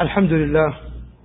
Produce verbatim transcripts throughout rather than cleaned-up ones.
الحمد لله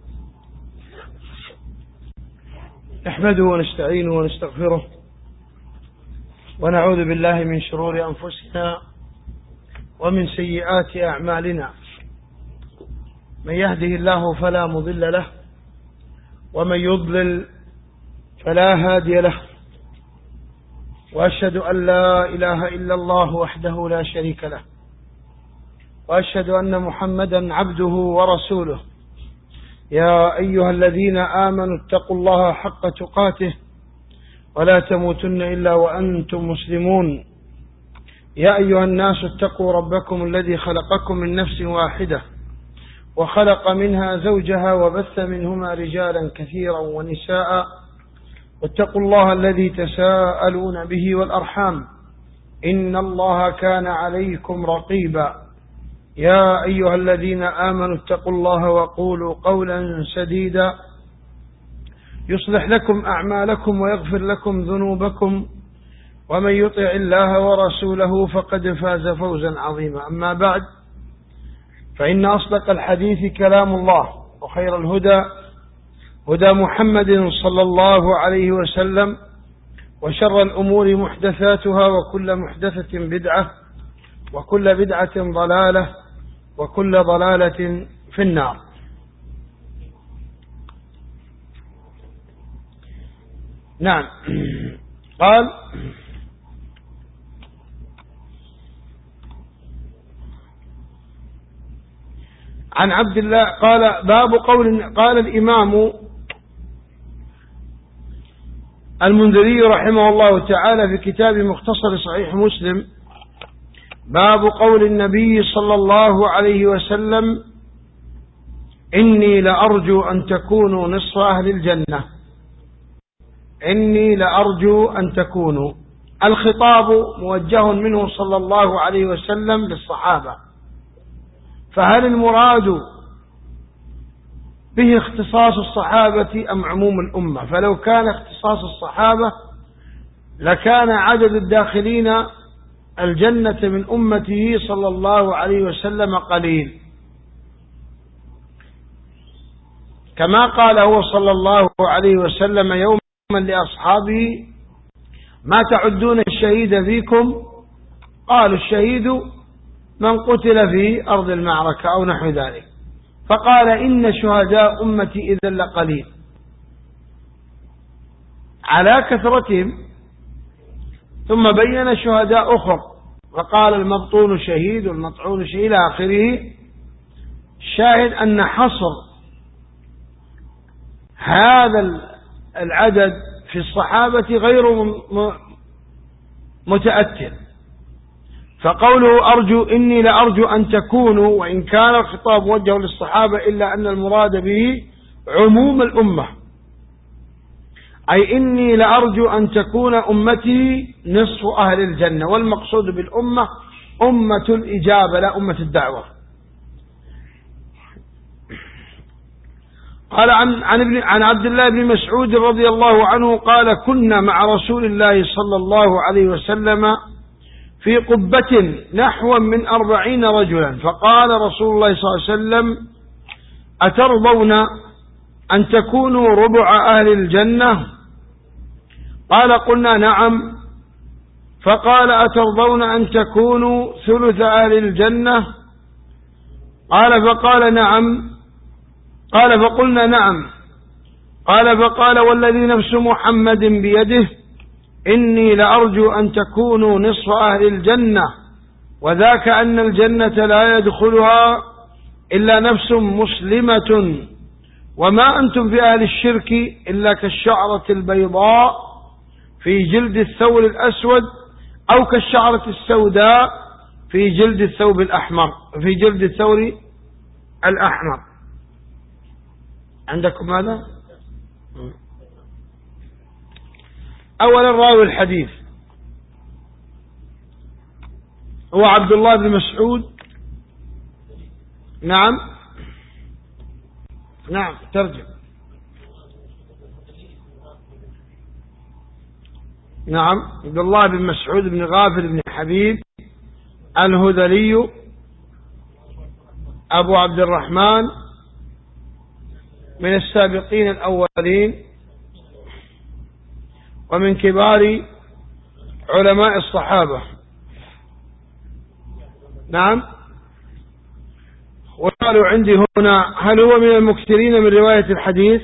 نحمده ونستعينه ونستغفره ونعوذ بالله من شرور أنفسنا ومن سيئات أعمالنا. من يهده الله فلا مضل له ومن يضلل فلا هادي له، وأشهد أن لا إله إلا الله وحده لا شريك له، وأشهد أن محمدا عبده ورسوله. يا أيها الذين آمنوا اتقوا الله حق تقاته ولا تموتن إلا وأنتم مسلمون. يا أيها الناس اتقوا ربكم الذي خلقكم من نفس واحدة وخلق منها زوجها وبث منهما رجالا كثيرا ونساء، واتقوا الله الذي تساءلون به والأرحام إن الله كان عليكم رقيبا. يا أيها الذين آمنوا اتقوا الله وقولوا قولا سديدا يصلح لكم أعمالكم ويغفر لكم ذنوبكم، ومن يطع الله ورسوله فقد فاز فوزا عظيما. أما بعد، فإن أصدق الحديث كلام الله، وخير الهدى هدى محمد صلى الله عليه وسلم، وشر الأمور محدثاتها، وكل محدثة بدعة، وكل بدعة ضلالة، وكل ضلالة في النار. نعم. قال: عن عبد الله قال: باب قول قال الإمام المنذري رحمه الله تعالى في كتاب مختصر صحيح مسلم: باب قول النبي صلى الله عليه وسلم: إني لأرجو أن تكونوا نصف أهل الجنة. إني لأرجو أن تكونوا. الخطاب موجه منه صلى الله عليه وسلم للصحابة، فهل المراد به اختصاص الصحابة أم عموم الأمة؟ فلو كان اختصاص الصحابة لكان عدد الداخلين الجنة من أمته صلى الله عليه وسلم قليل، كما قال هو صلى الله عليه وسلم يوما لأصحابه: ما تعدون الشهيد فيكم؟ قالوا: الشهيد من قتل في أرض المعركة أو نحو ذلك. فقال: إن شهداء أمتي إذا لقليل على كثرتهم. ثم بين شهداء أخر فقال: المبطون شهيد والمطعون شهيد إلى آخره. الشاهد أن حصر هذا العدد في الصحابة غير متأتر. فقوله أرجو إني لأرجو أن تكونوا، وإن كان الخطاب موجه للصحابة إلا أن المراد به عموم الأمة، أي إني لأرجو أن تكون أمتي نصف أهل الجنة، والمقصود بالأمة أمة الإجابة لا أمة الدعوة. قال عن عن ابن عن عبد الله بن مسعود رضي الله عنه قال: كنا مع رسول الله صلى الله عليه وسلم في قبة نحو من أربعين رجلا، فقال رسول الله صلى الله عليه وسلم: أترضون أن تكونوا ربع أهل الجنة؟ قال: قلنا نعم. فقال: أترضون أن تكونوا ثلث أهل الجنة؟ قال: فقال نعم. قال: فقلنا نعم. قال: فقال: والذي نفس محمد بيده إني لأرجو أن تكونوا نصف أهل الجنة، وذاك أن الجنة لا يدخلها إلا نفس مسلمة، وما أنتم في أهل الشرك إلا كالشعرة البيضاء في جلد الثور الأسود، أو كالشعرة السوداء في جلد الثوب الأحمر في جلد الثور الأحمر. عندكم هذا؟ أولا، راوي الحديث هو عبد الله بن مسعود. نعم نعم ترجم. نعم عبد الله بن مسعود بن غافل بن حبيب الهذلي أبو عبد الرحمن من السابقين الأولين ومن كبار علماء الصحابة. نعم. وقالوا عندي هنا هل هو من المكثرين من رواية الحديث؟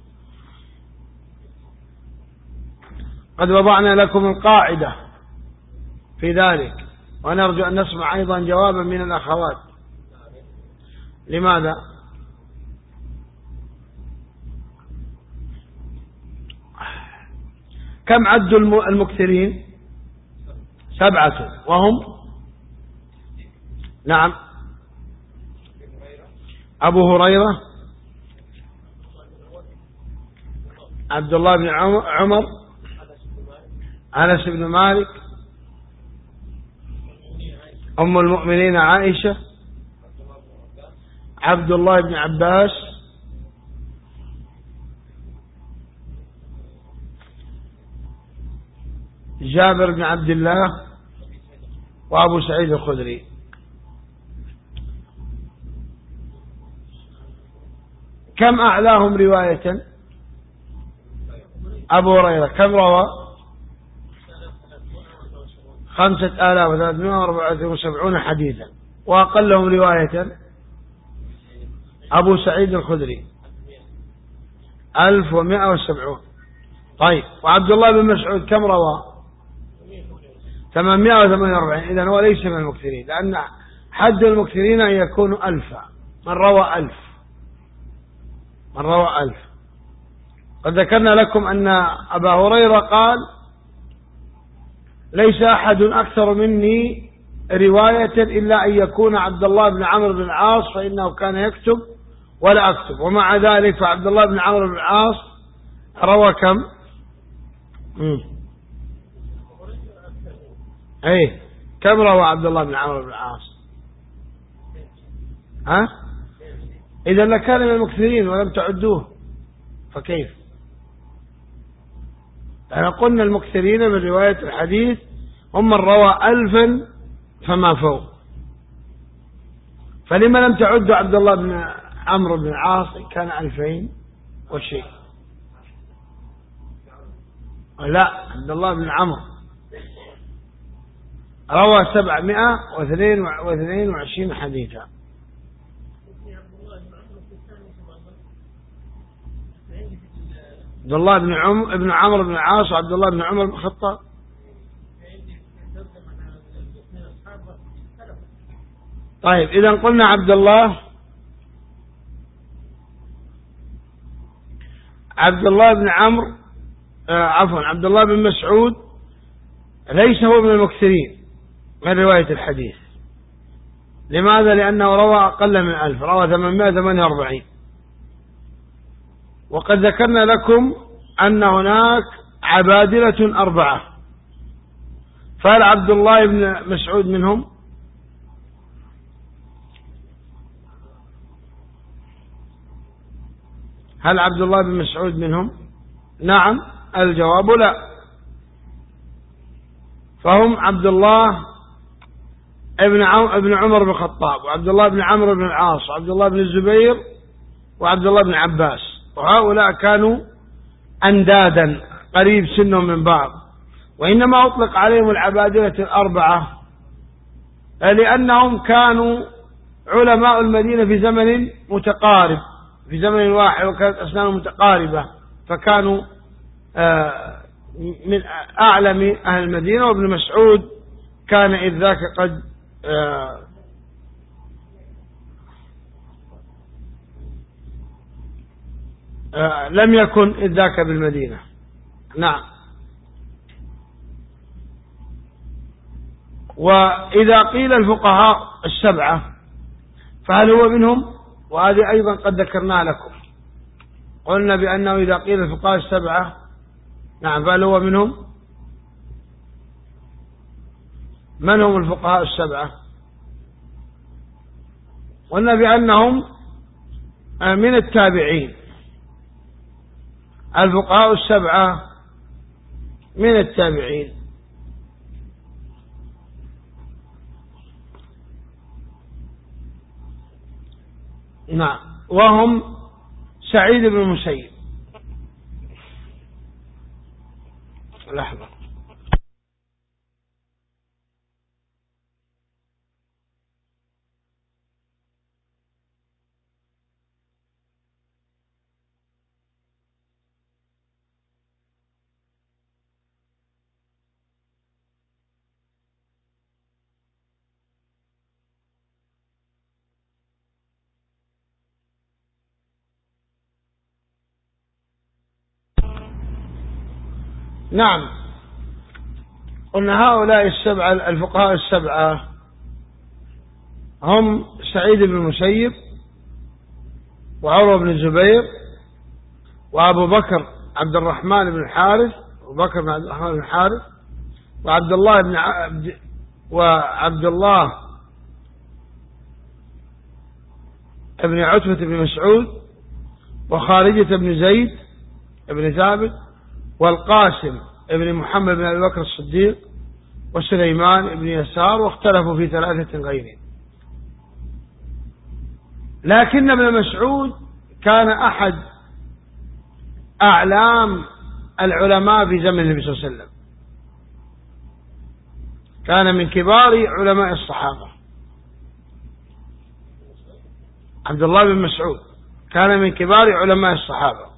قد وضعنا لكم القاعدة في ذلك، ونرجو أن نسمع أيضا جوابا من الأخوات. لماذا؟ كم عد المكثرين؟ سبعة، وهم نعم أبو هريرة، عبد الله بن عمر، أنس بن مالك، أم المؤمنين عائشة، عبد الله بن عباس، جابر بن عبد الله، وأبو سعيد الخدري. كم أعلاهم رواية؟ أبو هريرة كم روى؟ خمسة آلاف وثلاثمائة وأربعة وسبعون حديثا. وأقلهم رواية أبو سعيد الخدري ألف ومائة وسبعون. طيب، وعبد الله بن مسعود كم روى؟ ثمانمائة وثمانية وأربعين. إذن هو ليس من المكثرين، لأن حد المكثرين أن يكونوا ألفا، من روى ألف، من روى ألف. قد ذكرنا لكم أن أبا هريرة قال ليس أحد أكثر مني رواية إلا أن يكون عبد الله بن عمرو بن العاص، فإنه كان يكتب ولا أكتب. ومع ذلك فعبد الله بن عمرو بن العاص روى كم؟ مم. أي كم روى عبد الله بن عمرو بن العاص؟ ها؟ إذا لكان من المكثرين ولم تعدوه، فكيف؟ أنا قلنا المكثرين من رواية الحديث هم من روى ألفا فما فوق، فلما لم تعدوا عبد الله بن عمرو بن العاص كان ألفين وشيء؟ لا، عبد الله بن عمرو روى سبعمائة واثنين وعشرين حديثا. عبد الله بن عمرو بن عمرو بن العاص وعبد الله بن عمر بن الخطاب. طيب، إذا قلنا عبد الله عبد الله بن عمرو آه عفوا عبد الله بن مسعود ليس هو من المكثرين من رواية الحديث. لماذا؟ لأنه روى أقل من ألف، روى ثمانمائة وثمانية وأربعين. وقد ذكرنا لكم أن هناك عبادلة أربعة، فهل عبد الله بن مسعود منهم؟ هل عبد الله بن مسعود منهم؟ نعم، الجواب لا. فهم عبد الله ابن ابن عمر بن الخطاب، وعبد الله بن عمرو بن العاص، وعبد الله بن الزبير، وعبد الله بن عباس. وهؤلاء كانوا أندادا قريب سنهم من بعض، وإنما أطلق عليهم العبادلة الأربعة لأنهم كانوا علماء المدينة في زمن متقارب، في زمن واحد، وكانت أسنانهم متقاربة، فكانوا من أعلم أهل المدينة. وابن مسعود كان إذ ذاك قد لم يكن إذ ذاك بالمدينة. نعم. وإذا قيل الفقهاء السبعة فهل هو منهم؟ وهذه أيضا قد ذكرنا لكم، قلنا بأنه إذا قيل الفقهاء السبعة نعم فهل هو منهم؟ من هم الفقهاء السبعة؟ قلنا بأنهم من التابعين. الفقهاء السبعة من التابعين. نعم، وهم سعيد بن المسيب. لحظة. نعم، قلنا هؤلاء السبعة الفقهاء السبعة هم سعيد بن المسيب، وعروة بن الزبير، وأبو بكر عبد الرحمن بن الحارث، أبو بكر بن عبد الرحمن بن الحارث، وعبد الله بن عبد وعبد الله بن عتبة بن مسعود، وخارجة بن زيد بن ثابت، والقاسم بن محمد بن أبي بكر الصديق، وسليمان بن يسار، واختلفوا في ثلاثة غيرهم. لكن ابن مسعود كان أحد أعلام العلماء في زمن النبي صلى الله عليه وسلم، كان من كبار علماء الصحابة. عبد الله بن مسعود كان من كبار علماء الصحابة،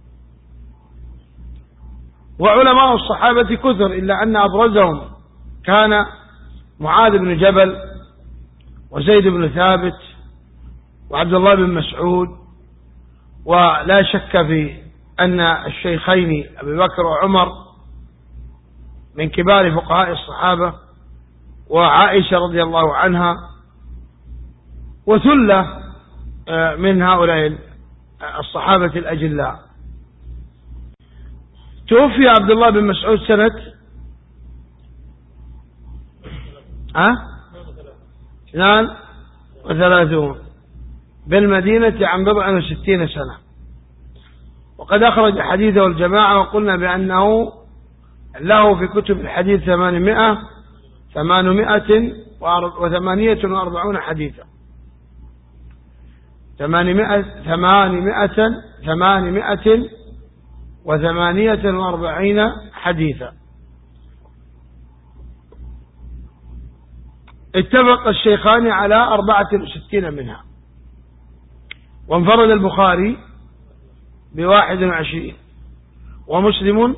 وعلماء الصحابة كثر، إلا أن أبرزهم كان معاذ بن جبل، وزيد بن ثابت، وعبد الله بن مسعود. ولا شك في أن الشيخين أبي بكر وعمر من كبار فقهاء الصحابة، وعائشة رضي الله عنها، وثلة من هؤلاء الصحابة الأجلاء. توفي عبد الله بن مسعود سنة ها اثنان وثلاثون بالمدينة عن بضع وستين سنة، وقد أخرج حديثه الجماعة، وقلنا بأنه له في كتب الحديث ثمانمائة ثمانمائة وثمانية وأربعون حديثا، ثمانمائة ثمانمائة ثمانمائة وثمانية وأربعين حديثا. اتفق الشيخان على أربعة وستين منها، وانفرد البخاري بواحد وعشرين، ومسلم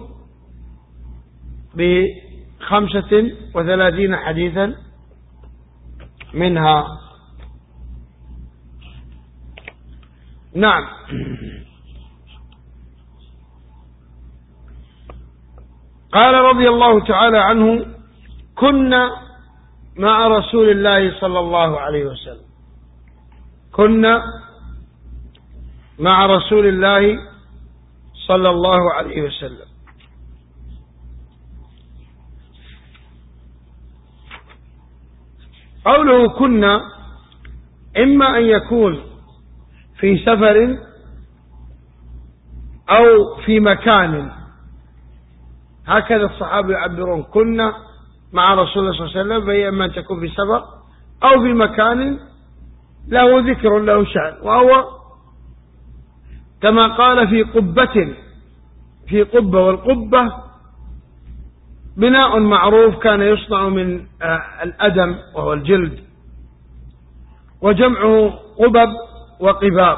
بخمسة وثلاثين حديثا منها. نعم. قال رضي الله تعالى عنه: كنا مع رسول الله صلى الله عليه وسلم كنا مع رسول الله صلى الله عليه وسلم قوله كنا إما أن يكون في سفر أو في مكان، هكذا الصحابة يعبرون: كنا مع رسول الله صلى الله عليه وسلم، فهي إما أن تكون في سفر أو في مكان له ذكر له شأن، وهو كما قال في قبة في قبة، والقبة بناء معروف كان يصنع من الأدم وهو الجلد، وجمعه قبب وقباب.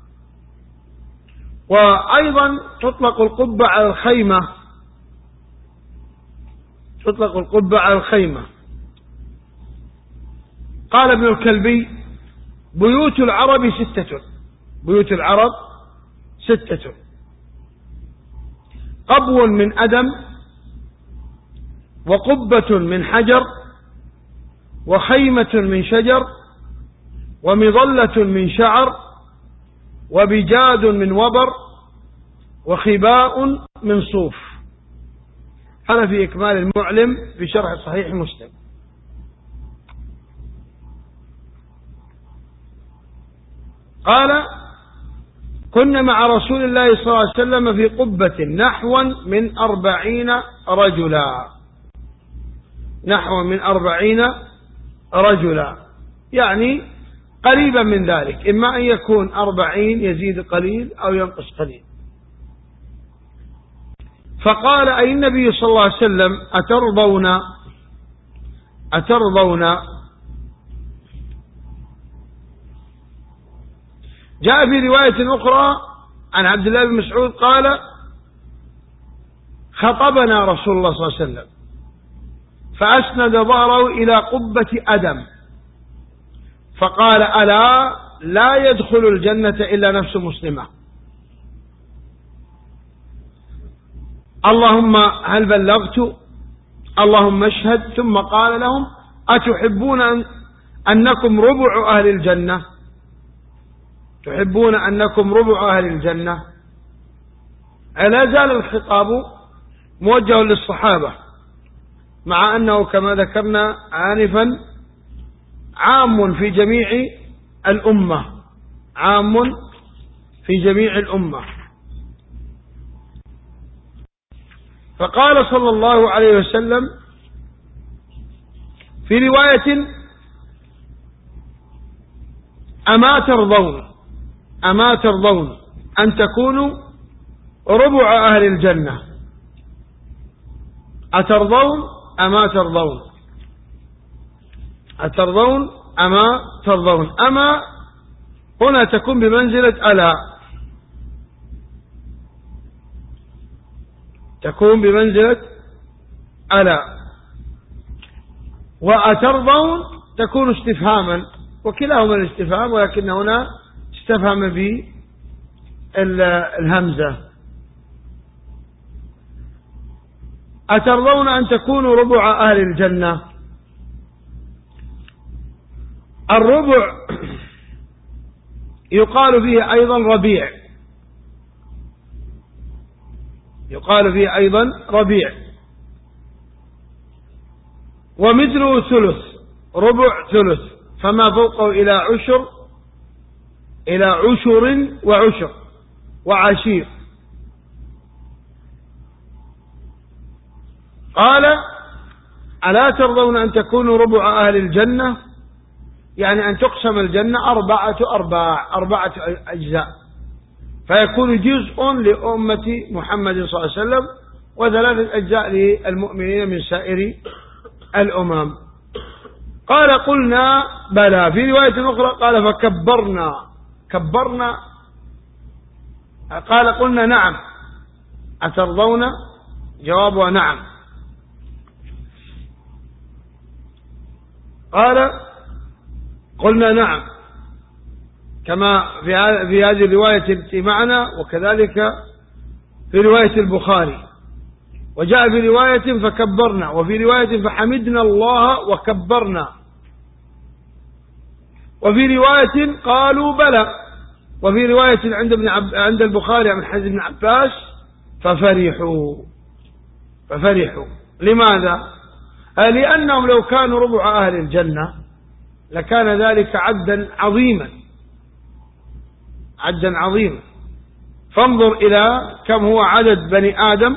وأيضا تطلق القبة على الخيمة تطلق القبة على الخيمة. قال ابن الكلبي: بيوت العرب ستة بيوت العرب ستة قبو من أدم، وقبة من حجر، وخيمة من شجر، ومظلة من شعر، وبجاد من وبر، وخباء من صوف. هذا في إكمال المعلم في شرح صحيح مسلم. قال: كنا مع رسول الله صلى الله عليه وسلم في قبة نحو من أربعين رجلا نحو من أربعين رجلا يعني قريبا من ذلك، إما أن يكون أربعين يزيد قليل أو ينقص قليل. فقال أي النبي صلى الله عليه وسلم أترضون أترضون جاء في رواية أخرى عن عبد الله بن مسعود قال خطبنا رسول الله صلى الله عليه وسلم فأسند ظهره إلى قبة أدم فقال ألا لا يدخل الجنة إلا نفس مسلمة. اللهم هل بلغت؟ اللهم اشهد. ثم قال لهم أتحبون أن أنكم ربع أهل الجنة؟ تحبون أنكم ربع أهل الجنة؟ لا زال الخطاب موجه للصحابة، مع أنه كما ذكرنا آنفا عام في جميع الأمة، عام في جميع الأمة. فقال صلى الله عليه وسلم في رواية أما ترضون أما ترضون أن تكونوا ربع أهل الجنة؟ أترضون أما ترضون أترضون أما ترضون. أما هنا تكون بمنزلة ألا، تكون بمنزلة ألا، وأترضون تكون استفهاما، وكلاهما الاستفهام، ولكن هنا استفهم بالهمزة. أترضون أن تكونوا ربع أهل الجنة؟ الربع يقال فيه أيضا ربيع، يقال فيه أيضا ربيع، ومثله ثلث، ربع ثلث، فما فوقه إلى عشر إلى عشر وعشر وعشير. قال ألا ترضون أن تكونوا ربع أهل الجنة؟ يعني أن تقسم الجنة أربعة أرباع، أربعة أجزاء، فيكون جزء لأمة محمد صلى الله عليه وسلم وثلاثة أجزاء للمؤمنين من سائر الأمم. قال قلنا بلى. في رواية أخرى قال فكبرنا، كبرنا. قال قلنا نعم. أترضون؟ جوابها نعم. قال قلنا نعم، كما في هذه الرواية التي معنا، وكذلك في رواية البخاري. وجاء في رواية فكبرنا، وفي رواية فحمدنا الله وكبرنا، وفي رواية قالوا بلى، وفي رواية عند ابن عب... عند البخاري من حديث ابن عباس ففرحوا ففرحوا. لماذا؟ لأنهم لو كانوا ربع أهل الجنة لكان ذلك عدا عظيما، عدا عظيما. فانظر إلى كم هو عدد بني آدم،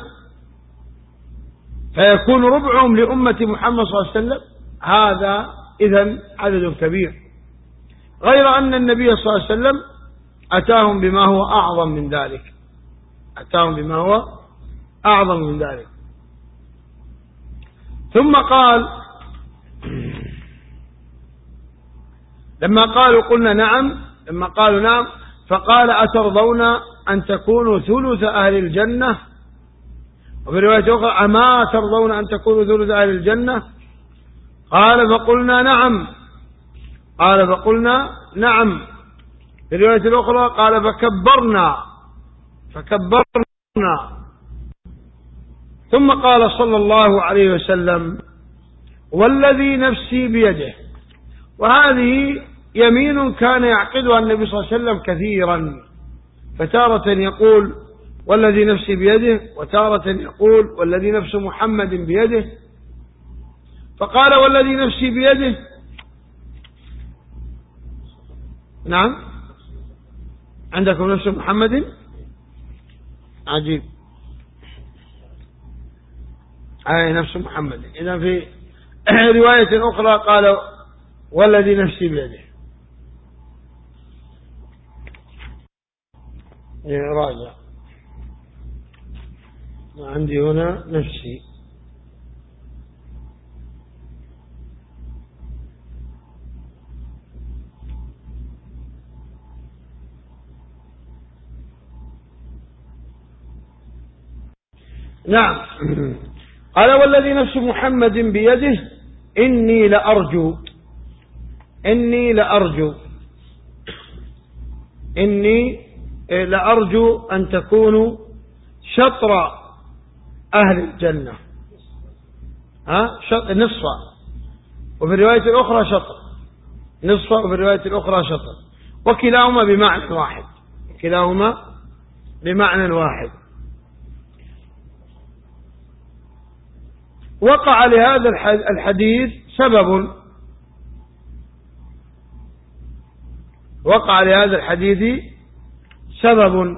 فيكون ربعهم لأمة محمد صلى الله عليه وسلم، هذا إذن عدد كبير. غير أن النبي صلى الله عليه وسلم أتاهم بما هو أعظم من ذلك، أتاهم بما هو أعظم من ذلك. ثم قال لما قالوا قلنا نعم، لما قالوا نعم فقال أترضون أن تكونوا ثلث أهل الجنة؟ وفي رواية أخرى أما ترضون أن تكونوا ثلث أهل الجنة؟ قال فقلنا نعم، قال فقلنا نعم. في الرواية الأخرى قال فكبرنا فكبرنا. ثم قال صلى الله عليه وسلم والذي نفسي بيده. وهذه يمين كان يعقدها النبي صلى الله عليه وسلم كثيرا، فتارة يقول والذي نفسي بيده، وتارة يقول والذي نفس محمد بيده. فقال والذي نفسي بيده. نعم، عندكم نفس محمد؟ عجيب، أي نفس محمد. إذا في رواية أخرى قال والذي نفسي بيده. راجع عندي هنا نفسي. نعم. قال والذي نفس محمد بيده إني لأرجو إني لأرجو إني لأرجو أن تكونوا شطر أهل الجنة، ها شطر نصفا، وفي الرواية الأخرى شطر نصفا، وفي الرواية الأخرى شطر، وكلاهما بمعنى واحد كلاهما بمعنى واحد. وقع لهذا الحديث سبب وقع لهذا الحديث سبب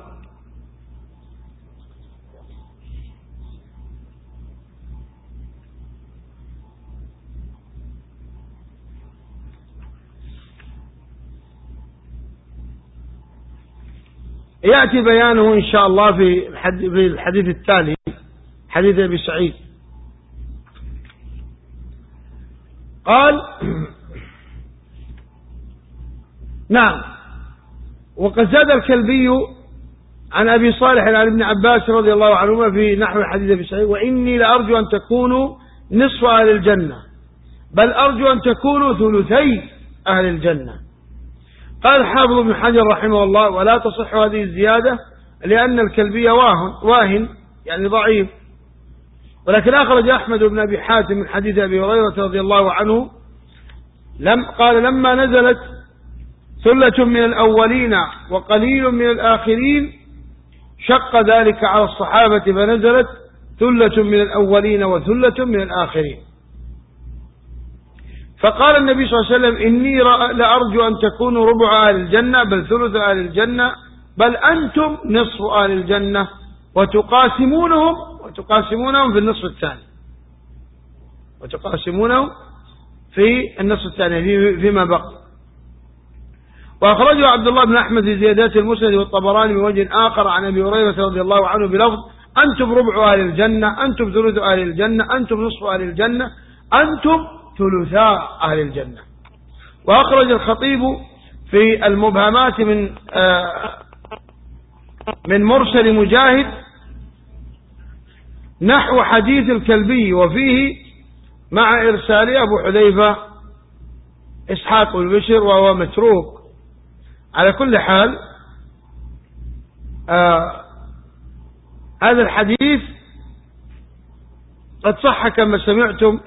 يأتي بيانه إن شاء الله في الحديث التالي، حديث أبي سعيد. قال نعم. وقد زاد الكلبي عن أبي صالح عن ابن عباس رضي الله عنهما في نحو حديث أبي سعيد وإني لأرجو أن تكونوا نصف أهل الجنة بل أرجو أن تكونوا ثلثي أهل الجنة. قال حافظ ابن حجر رحمه الله ولا تصح هذه الزيادة لأن الكلبي واهن, واهن يعني ضعيف، ولكن أخرج أحمد بن أبي حاتم من حديث أبي هريرة رضي الله عنه لم قال لما نزلت ثلة من الأولين وقليل من الآخرين شق ذلك على الصحابة فنزلت ثلة من الأولين وثلة من الآخرين. فقال النبي صلى الله عليه وسلم إني لأرجو أن تكونوا ربع أهل الجنة بل ثلث أهل الجنة بل أنتم نصف أهل الجنة وتقاسمونهم وتقاسمونهم في النصف الثاني وتقاسمونهم في النصف الثاني فيما بقي. وأخرجه عبد الله بن أحمد في زيادات المسند والطبراني من وجه آخر عن أبي هريرة رضي الله عنه بلفظ أنتم ربع أهل الجنة أنتم ثلث أهل الجنة أنتم نصف أهل الجنة أنتم ثلثاء أهل الجنة. وأخرج الخطيب في المبهمات من آه من مرسل مجاهد نحو حديث الكلبي وفيه مع إرسال أبو حذيفة إسحاق البشر وهو متروك. على كل حال آه هذا الحديث قد صح كما سمعتم.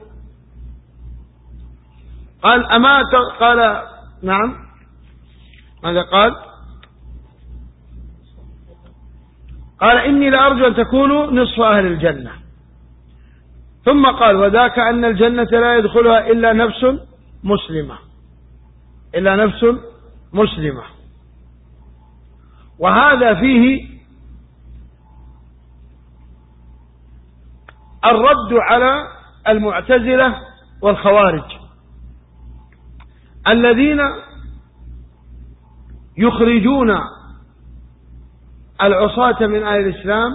قال أما قال نعم ماذا قال؟ قال إني لأرجو أن تكونوا نصف أهل الجنة، ثم قال وذاك أن الجنة لا يدخلها إلا نفس مسلمة إلا نفس مسلمة. وهذا فيه الرد على المعتزلة والخوارج الذين يخرجون العصاة من أهل الإسلام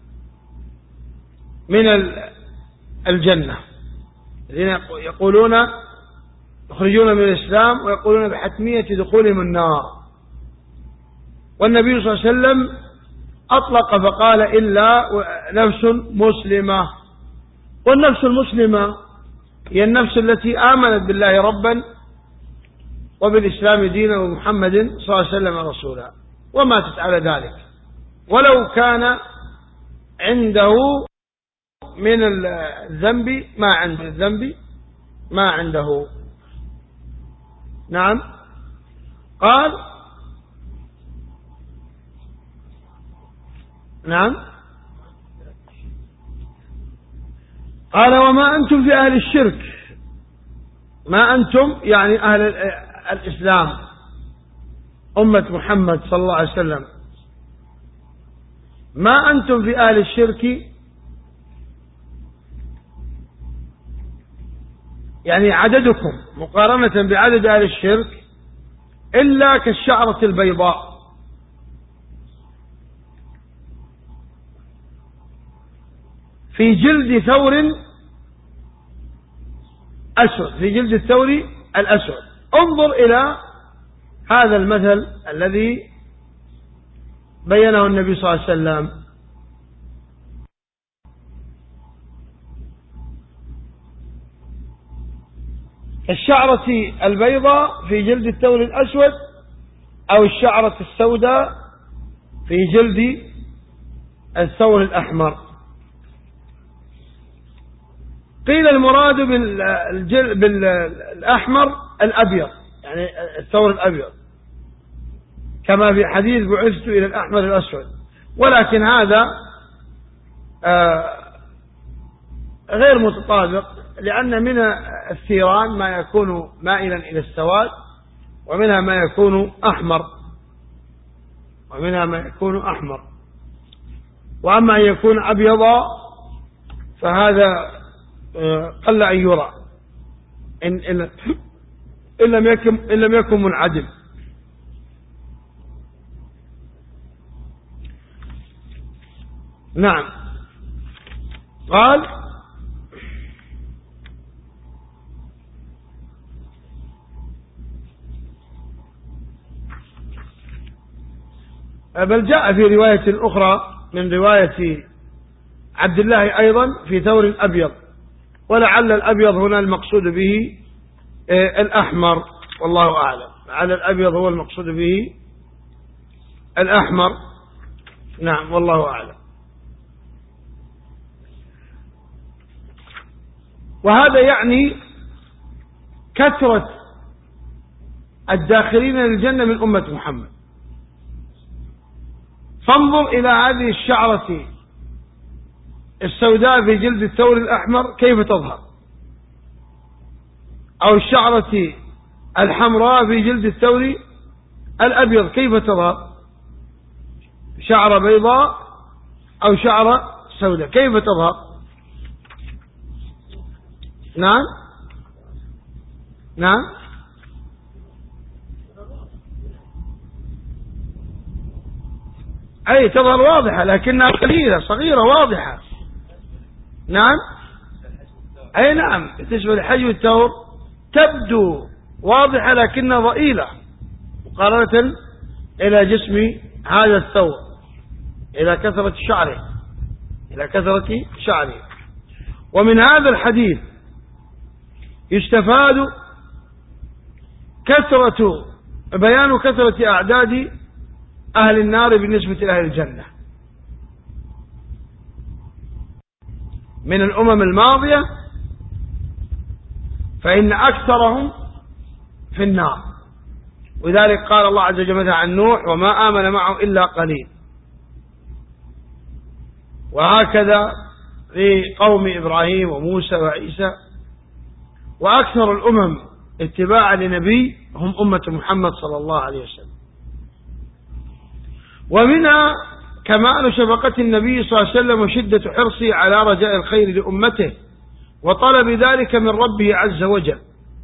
من الجنة، الذين يقولون يخرجون من الإسلام ويقولون بحتمية دخولهم النار. والنبي صلى الله عليه وسلم أطلق فقال إلا نفس مسلمة، والنفس المسلمة هي النفس التي آمنت بالله ربا وبالإسلام دينا ومحمد صلى الله عليه وسلم رسولا وماتت على ذلك، ولو كان عنده من الذنب ما عنده الذنب ما عنده. نعم. قال نعم قال وما أنتم في أهل الشرك، ما أنتم يعني أهل الإسلام أمة محمد صلى الله عليه وسلم، ما أنتم في أهل الشرك يعني عددكم مقارنة بعدد أهل الشرك إلا كالشعرة البيضاء في جلد ثور أسود، في جلد الثور الأسود. انظر إلى هذا المثل الذي بينه النبي صلى الله عليه وسلم. الشعرة البيضاء في جلد الثور الأسود، أو الشعرة السوداء في جلد الثور الأحمر. قيل المراد بالأحمر الأبيض، يعني الثور الأبيض، كما في حديث بعثت إلى الأحمر الأسود، ولكن هذا غير متطابق، لأن من الثيران ما يكون مائلا إلى السواد، ومنها ما يكون أحمر، ومنها ما يكون أحمر. وأما أن يكون أبيضا فهذا قل أن يرى إن, إن, إن لم يكن إن لم يكن منعدم. نعم. قال بل جاء في رواية أخرى من رواية عبد الله أيضا في ثور أبيض، ولعل الأبيض هنا المقصود به الأحمر، والله أعلم. لعل الأبيض هو المقصود به الأحمر. نعم، والله أعلم. وهذا يعني كثرة الداخلين للجنة من أمة محمد. فانظر إلى هذه الشعرة السوداء في جلد الثور الأحمر كيف تظهر، أو الشعرة الحمراء في جلد الثور الأبيض كيف تظهر، شعرة بيضاء أو شعرة سوداء كيف تظهر. نعم نعم أي تظهر واضحة، لكنها قليلة صغيرة واضحة. نعم أي نعم، بالنسبة لحجم الثور تبدو واضحة لكنها ضئيلة مقارنة إلى جسم هذا الثور، إلى كثرة شعره، إلى كثرة شعره. ومن هذا الحديث يستفاد كثرة بيان كثرة أعداد أهل النار بالنسبة لأهل الجنة من الأمم الماضية، فإن أكثرهم في النار. ولذلك قال الله عز وجل عن نوح وما آمن معه إلا قليل. وهكذا في قوم إبراهيم وموسى وعيسى. وأكثر الأمم اتباعا لنبي هم أمة محمد صلى الله عليه وسلم. ومنها كمال شفقة النبي صلى الله عليه وسلم وشدة حرصه على رجاء الخير لأمته وطلب ذلك من ربه عز وجل،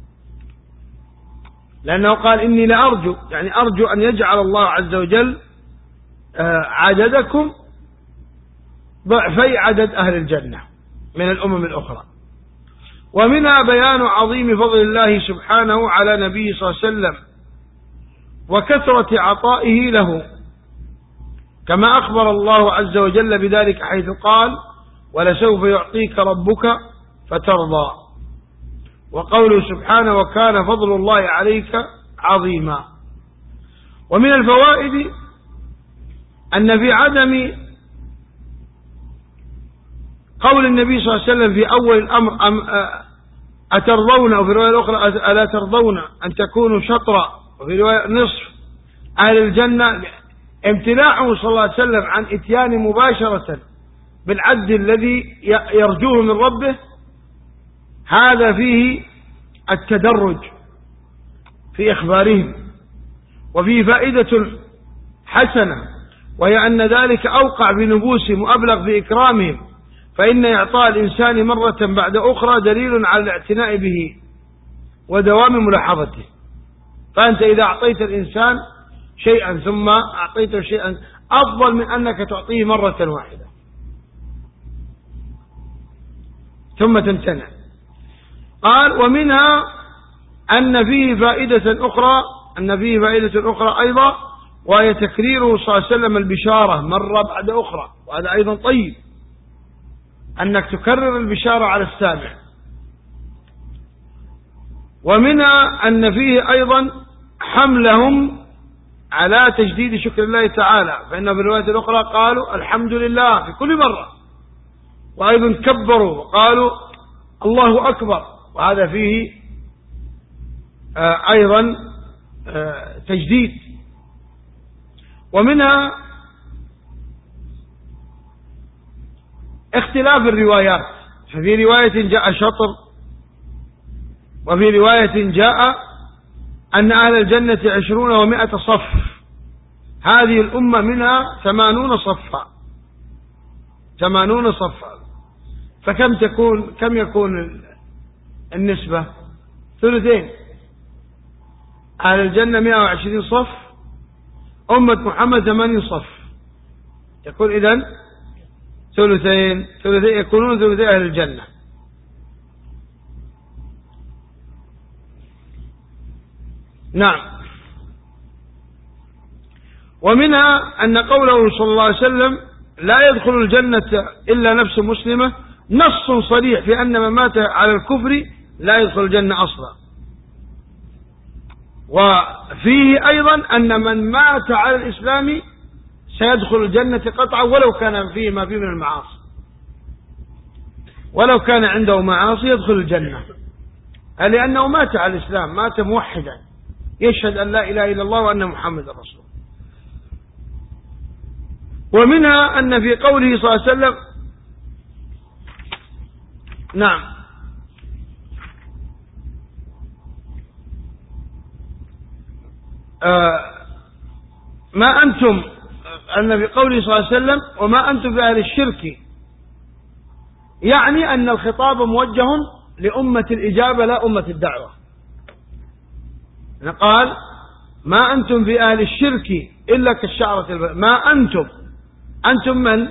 لأنه قال إني لأرجو، يعني أرجو أن يجعل الله عز وجل عددكم ضعفي عدد أهل الجنة من الأمم الأخرى. ومنها بيان عظيم فضل الله سبحانه على نبيه صلى الله عليه وسلم وكثرة عطائه له، كما أخبر الله عز وجل بذلك حيث قال ولسوف يعطيك ربك فترضى. وقوله سبحانه وكان فضل الله عليك عظيما. ومن الفوائد أن في عدم قول النبي صلى الله عليه وسلم في أول الأمر أم أترضون، وفي رواية الأخرى ألا ترضون أن تكونوا شطرا، وفي رواية نصف أهل الجنة، امتناعه صلى الله عليه وسلم عن إتيان مباشرة بالعد الذي يرجوه من ربه، هذا فيه التدرج في إخبارهم. وفيه فائدة حسنة، وهي أن ذلك أوقع بنفوسهم وأبلغ في إكرامهم، فإن إعطاء الإنسان مرة بعد أخرى دليل على الاعتناء به ودوام ملاحظته. فأنت إذا أعطيت الإنسان شيئا ثم أعطيته شيئا أفضل من أنك تعطيه مرة واحدة. ثم تمتنع. قال ومنها أن فيه فائدة أخرى أن فيه فائدة أخرى أيضا، وهي تكريره صلى الله عليه وسلم البشارة مرة بعد أخرى، وهذا أيضا طيب أنك تكرر البشارة على السامع. ومنها أن فيه أيضا حملهم على تجديد شكر الله تعالى، فإن في الرواية الأخرى قالوا الحمد لله في كل مرة، وأيضا كبروا وقالوا الله أكبر، وهذا فيه أيضا تجديد. ومنها اختلاف الروايات، ففي رواية جاء شطر، وفي رواية جاء أن أهل الجنة عشرون ومائة صف، هذه الأمة منها ثمانون صفا ثمانون صفا فكم تكون كم يكون النسبة؟ ثلثين. أهل الجنة مائة وعشرين صف، أمة محمد ثمانين صف، يكون إذن ثلثين ثلثين يكونون ثلثي أهل الجنة. نعم. ومنها أن قوله صلى الله عليه وسلم لا يدخل الجنة إلا نفس مسلمة نص صريح في أن من مات على الكفر لا يدخل الجنة أصلا. وفيه أيضا أن من مات على الإسلام سيدخل الجنة قطعا ولو كان فيه ما فيه من المعاصي، ولو كان عنده معاصي يدخل الجنة، لأنه مات على الإسلام، مات موحدا يشهد أن لا إله إلا الله وأن محمد رسول. ومنها أن في قوله صلى الله عليه وسلم نعم آه ما أنتم أن في قوله صلى الله عليه وسلم وما أنتم في أهل الشرك، يعني أن الخطاب موجه لأمة الإجابة لا أمة الدعوة. قال ما أنتم في أهل الشرك إلا كالشعرة البيضاء. ما أنتم أنتم من؟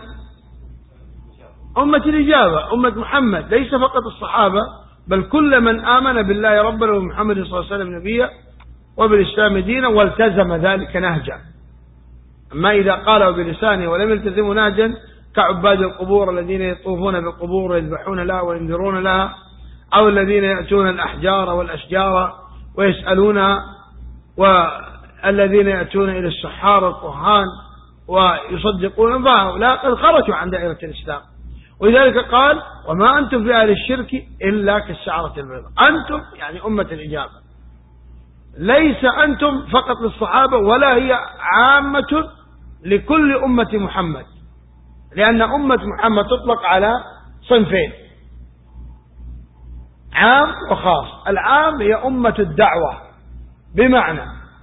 أمة الإجابة، أمة محمد، ليس فقط الصحابة بل كل من آمن بالله ربنا ومحمد صلى الله عليه وسلم نبيا وبالإسلام دينا والتزم ذلك نهجا. أما إذا قاله بلسانه ولم يلتزموا نهجا كعباد القبور الذين يطوفون بالقبور ويذبحون لها وينذرون لها، أو الذين يأتون الأحجار والأشجار ويسألونها، والذين يأتون إلى السحار والكهان ويصدقون، فهؤلاء قد خرجوا عن دائرة الإسلام. ولذلك قال وما أنتم في أهل الشرك إلا كالشعرة البيضاء. أنتم يعني أمة الإجابة، ليس أنتم فقط للصحابة ولا هي عامة لكل أمة محمد، لأن أمة محمد تطلق على صنفين، عام وخاص. العام هي أمة الدعوة، بمعنى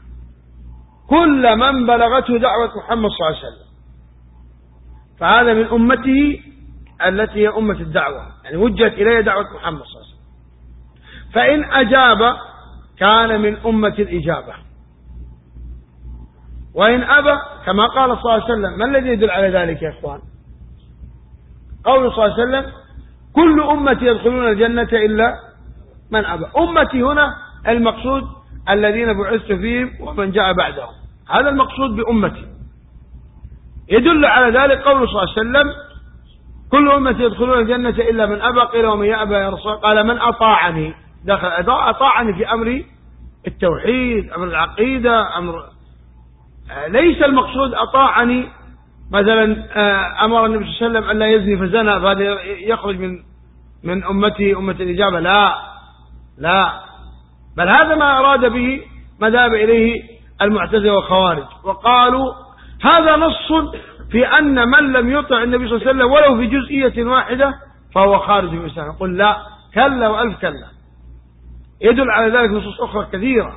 كل من بلغته دعوة محمد صلى الله عليه وسلم فهذا من أمته التي هي أمة الدعوة، يعني وجهت إليه دعوة محمد صلى الله عليه وسلم. فإن أجاب كان من أمة الإجابة، وإن أبى كما قال صلى الله عليه وسلم. ما الذي يدل على ذلك يا إخوان؟ قول صلى الله عليه وسلم كل أمتي يدخلون الجنة إلا من أبى. أمتي هنا المقصود الذين بعثت فيهم ومن جاء بعدهم، هذا المقصود بأمتي. يدل على ذلك قول صلى الله عليه وسلم كل أمتي يدخلون الجنة إلا من أبى. قيل ومن يأبى يا رسول؟ قال من أطاعني دخل. أطاعني في أمر التوحيد، أمر العقيدة، أمر ليس المقصود أطاعني مثلا أمر النبي صلى الله عليه وسلم أن لا يزني فزنى فهذا يخرج من من أمتي أمة الإجابة، لا لا، بل هذا ما أراد به ما ذهب إليه المعتزلة والخوارج، وقالوا هذا نص في أن من لم يطع النبي صلى الله عليه وسلم ولو في جزئية واحدة فهو خارج من الإسلام. يقول لا، كلا وألف كلا. يدل على ذلك نصوص أخرى كثيرة،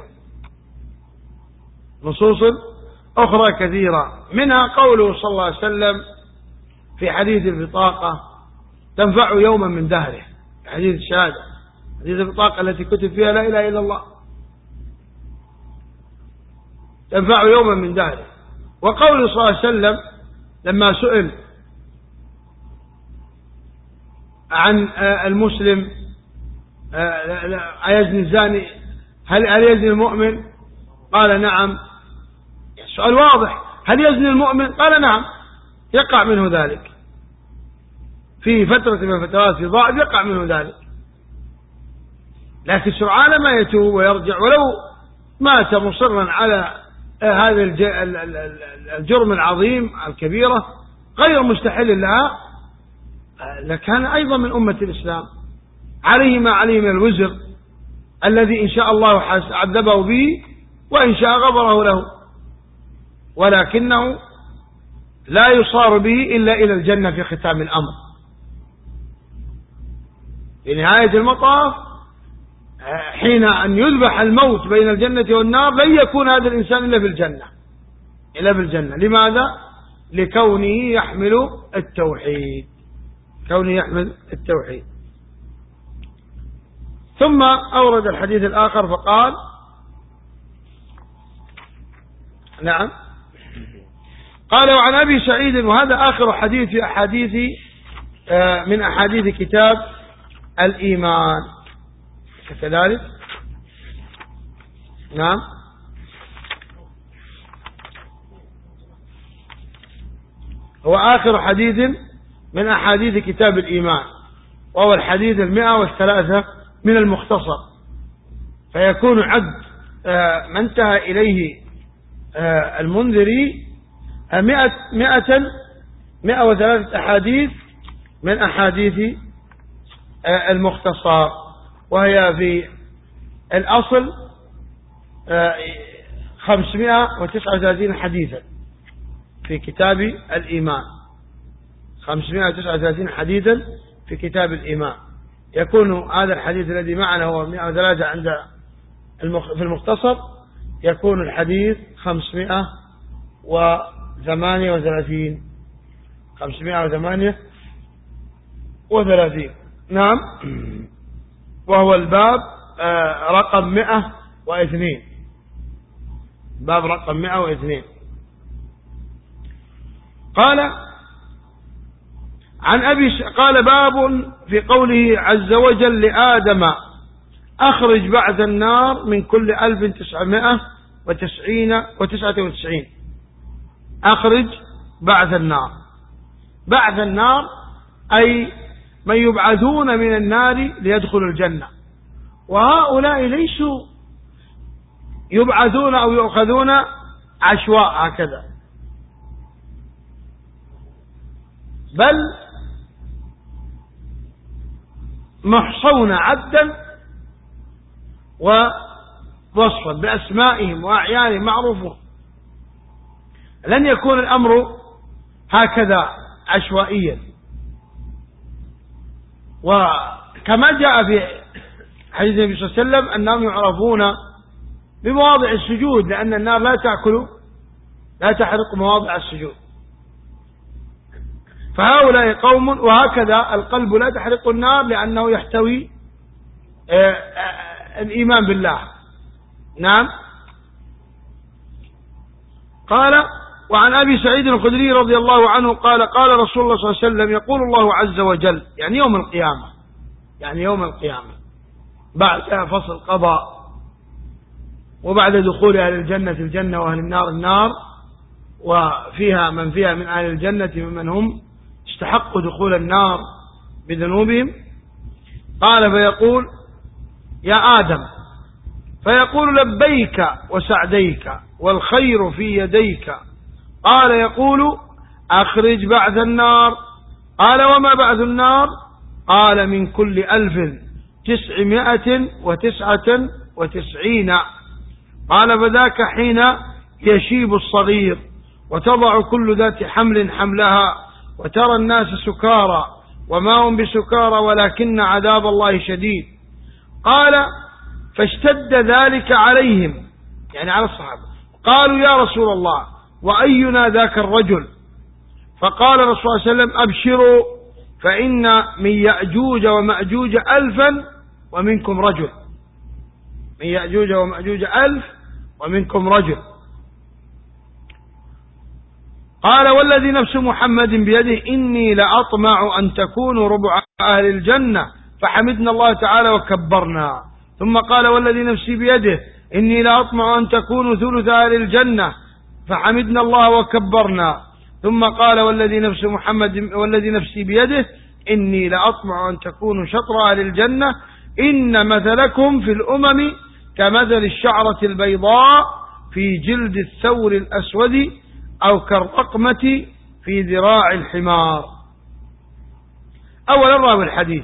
نصوص أخرى كثيرة، منها قوله صلى الله عليه وسلم في حديث البطاقة تنفع يوما من دهره، حديث الشهادة، حديث البطاقة التي كتب فيها لا إله إلا الله تنفع يوما من دهره. وقوله صلى الله عليه وسلم لما سئل عن المسلم أيزني الزاني هل هل يزني المؤمن؟ قال نعم. السؤال واضح، هل يزني المؤمن؟ قال نعم، يقع منه ذلك في فترة من الفترات، في ضعف يقع منه ذلك، لكن سرعان ما يتوب ويرجع ولو مات مصرا على هذا الجرم العظيم الكبيرة غير مستحل لها، لكان أيضا من أمة الإسلام، عليه ما عليه من الوزر الذي إن شاء الله عذبه به وإن شاء غفره له، ولكنه لا يصار به إلا إلى الجنة في ختام الأمر. في نهاية المطاف حين أن يذبح الموت بين الجنة والنار لن يكون هذا الإنسان إلا في الجنة، إلا في الجنة. لماذا؟ لكونه يحمل التوحيد، كونه يحمل التوحيد. ثم أورد الحديث الآخر فقال نعم، قال وعن أبي سعيد، وهذا آخر حديث في أحاديث من أحاديث كتاب الإيمان كذلك. نعم، هو آخر حديث من أحاديث كتاب الإيمان، وهو الحديث المئة والثلاثة من المختصر، فيكون عد ما انتهى إليه المنذري مئة مئة مئة وثلاثة أحاديث من أحاديث المختصر، وهي في الأصل خمسمائة وتسعة وثلاثين حديثا في كتاب الإيمان، خمسمائة وتسعة وثلاثين حديثا في كتاب الإيمان. يكون هذا الحديث الذي معنا هو مئة وثلاثة عند في المختصر، يكون الحديث خمسمائة وثمانية وثلاثين خمسمائة وثمانية وثلاثين. نعم، وهو الباب رقم مئة واثنين، باب رقم مئة واثنين. قال عن أبي قال باب في قوله عز وجل لآدم أخرج بعد النار من كل ألف تسعمائة وتسعين وتسعة وتسعين. أخرج بعد النار، بعد النار أي من يبعثون من النار ليدخلوا الجنة، وهؤلاء ليسوا يبعثون أو يؤخذون عشواء هكذا، بل محصون عدا ووصفا بأسمائهم وأعيانهم معروفون. لن يكون الأمر هكذا عشوائيا. وكما جاء في حديث النبي صلى الله عليه وسلم أنهم يعرفون بمواضع السجود، لأن النار لا تأكل لا تحرق مواضع السجود، فهؤلاء قوم. وهكذا القلب لا تحرق النار لأنه يحتوي الإيمان بالله. نعم. قال وعن أبي سعيد الخدري رضي الله عنه قال قال رسول الله صلى الله عليه وسلم يقول الله عز وجل، يعني يوم القيامة، يعني يوم القيامة بعد فصل القضاء وبعد دخول أهل الجنة الجنة وأهل النار النار، وفيها من فيها من أهل الجنة ممن هم استحقوا دخول النار بذنوبهم. قال فيقول يا آدم، فيقول لبيك وسعديك والخير في يديك. قال يقول أخرج بعد النار. قال وما بعد النار؟ قال من كل ألف تسعمائة وتسعة وتسعين. قال فذاك حين يشيب الصغير وتضع كل ذات حمل حملها وترى الناس سكارى وما هم بسكارى ولكن عذاب الله شديد. قال فاشتد ذلك عليهم، يعني على الصحابة. قالوا يا رسول الله وأينا ذاك الرجل؟ فقال الرسول صلى الله عليه وسلم أبشروا فإن من يأجوج ومأجوج ألفا ومنكم رجل، من يأجوج ومأجوج ألف ومنكم رجل. قال والذي نفس محمد بيده إني لأطمع أن تكونوا ربع أهل الجنة، فحمدنا الله تعالى وكبرنا. ثم قال والذي نفسي بيده إني لأطمع أن تكونوا ثلث أهل الجنة، فحمدنا الله وكبرنا. ثم قال والذي نفس محمد والذي نفسي بيده إني لأطمع أن تكونوا شطر أهل الجنة، إن مثلكم في الأمم كمثل الشعرة البيضاء في جلد الثور الأسود أو كالرقمة في ذراع الحمار. أولا راوي الحديث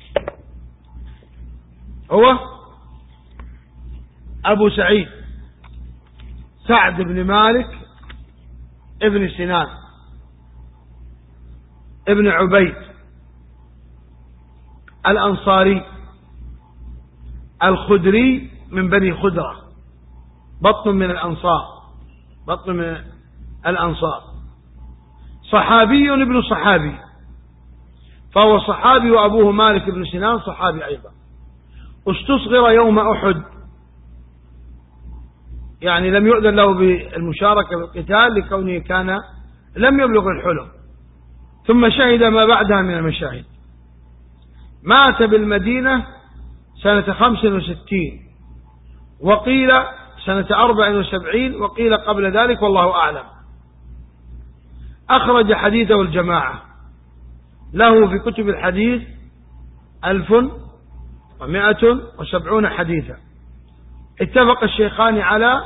هو أبو سعيد سعد بن مالك ابن سنان ابن عبيد الأنصاري الخدري من بني خدرة، بطن من الأنصار، بطن من الأنصار، صحابي ابن صحابي، فهو صحابي وأبوه مالك بن سنان صحابي أيضا. استصغر يوم أحد، يعني لم يؤذن له بالمشاركة في القتال لكونه كان لم يبلغ الحلم، ثم شهد ما بعدها من المشاهد. مات بالمدينة سنة خمس وستين، وقيل سنة أربع وسبعين، وقيل قبل ذلك والله أعلم. أخرج حديثه الجماعة، له في كتب الحديث ألف ومائة وسبعون حديثا. اتفق الشيخان على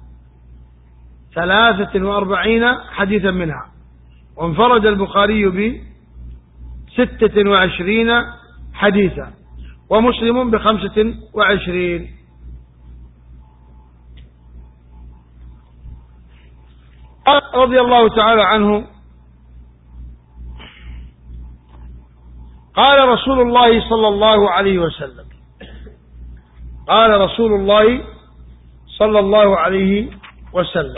ثلاثة وأربعين حديثا منها، وانفرد البخاري بستة وعشرين حديثا، ومسلم بخمسة وعشرين. رضي الله تعالى عنه قال رسول الله صلى الله عليه وسلم قال رسول الله صلى الله عليه وسلم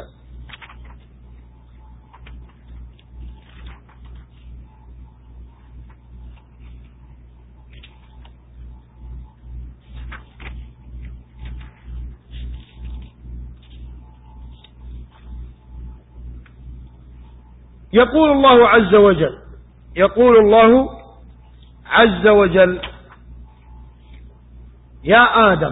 يقول الله عز وجل يقول الله عز وجل يا آدم.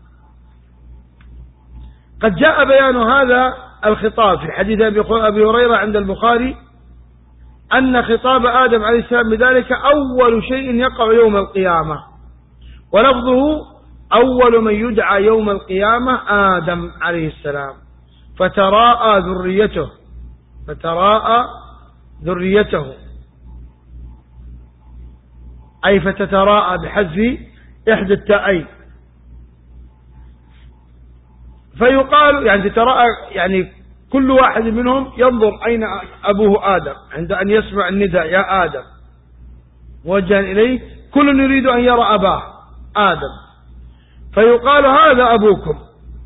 قد جاء بيان هذا الخطاب في حديث أبي هريرة عند البخاري أن خطاب آدم عليه السلام بذلك أول شيء يقع يوم القيامة، ولفظه أول من يدعى يوم القيامة آدم عليه السلام، فتراءى ذريته فتراءى ذريته أي فتتراءى بحذف إحدى التاءين، فيقال يعني تراءى يعني كل واحد منهم ينظر أين أبوه آدم عند أن يسمع النداء يا آدم موجها إليه، كل يريد أن يرى أباه آدم، فيقال هذا أبوكم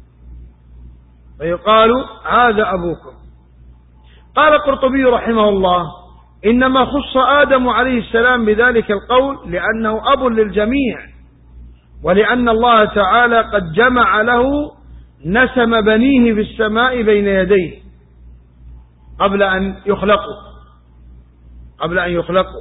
فيقال هذا أبوكم. قال القرطبي رحمه الله إنما خص آدم عليه السلام بذلك القول لأنه أب للجميع، ولأن الله تعالى قد جمع له نسم بنيه في السماء بين يديه قبل أن يخلقوا قبل أن يخلقوا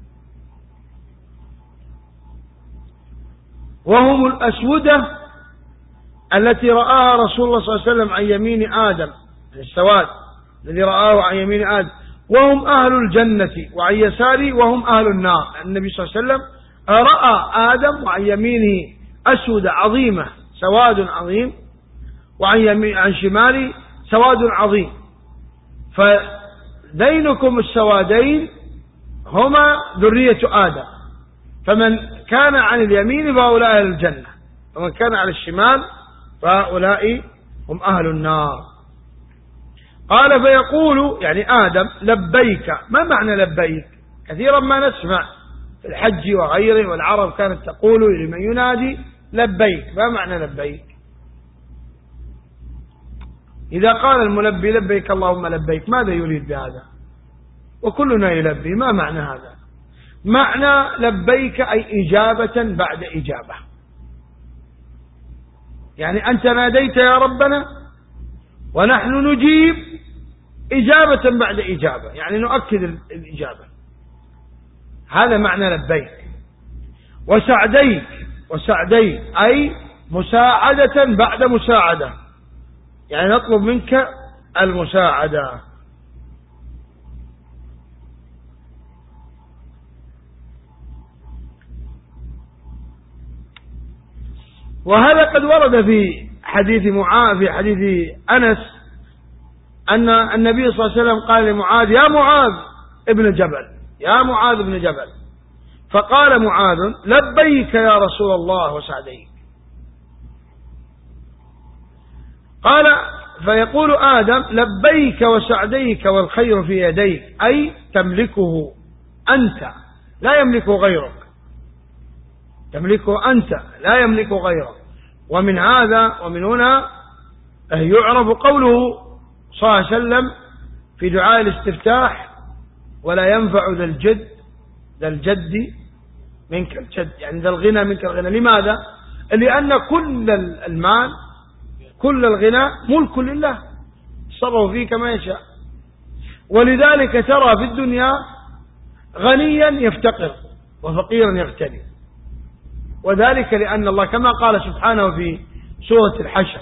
وهم الأسودة التي رآها رسول الله صلى الله عليه وسلم عن يمين آدم، السواد الذي رآه عن يمين آدم، وهم أهل الجنة، وعن يساره وهم أهل النار. النبي صلى الله عليه وسلم رأى آدم وعن يمينه أسود عظيمة سواد عظيم، وعن يمين عن شماله سواد عظيم، فذينكم السوادين هما ذرية آدم، فمن كان عن اليمين فهؤلاء أهل الجنة، ومن كان على الشمال فهؤلاء هم أهل النار. قال فيقول يعني آدم لبيك. ما معنى لبيك؟ كثيرا ما نسمع في الحج وغيره، والعرب كانت تقول لمن ينادي لبيك. ما معنى لبيك؟ إذا قال الملبي لبيك اللهم لبيك ماذا يريد بهذا؟ وكلنا يلبي، ما معنى هذا؟ معنى لبيك أي إجابة بعد إجابة، يعني أنت ناديت يا ربنا ونحن نجيب إجابة بعد إجابة، يعني نؤكد الإجابة. هذا معنى لبيك. وسعديك، وسعديك أي مساعدة بعد مساعدة، يعني نطلب منك المساعدة. وهذا قد ورد في حديث معاذ، في حديث أنس، أن النبي صلى الله عليه وسلم قال لمعاذ: يا معاذ ابن جبل، يا معاذ ابن جبل. فقال معاذ: لبيك يا رسول الله وسعديك. قال: فيقول آدم: لبيك وسعديك والخير في يديك، أي تملكه أنت لا يملكه غيرك، تملكه أنت لا يملكه غيرك. ومن هذا ومن هنا يعرف قوله صلى الله عليه وسلم في دعاء الاستفتاح: ولا ينفع ذا الجد ذا الجد منك الجد، يعني ذا الغنى منك الغنى. لماذا؟ لأن كل المال، كل الغنى ملك لله، يتصرف فيه كما يشاء. ولذلك ترى في الدنيا غنيا يفتقر وفقيرا يغتني، وذلك لأن الله كما قال سبحانه في سورة الحشر،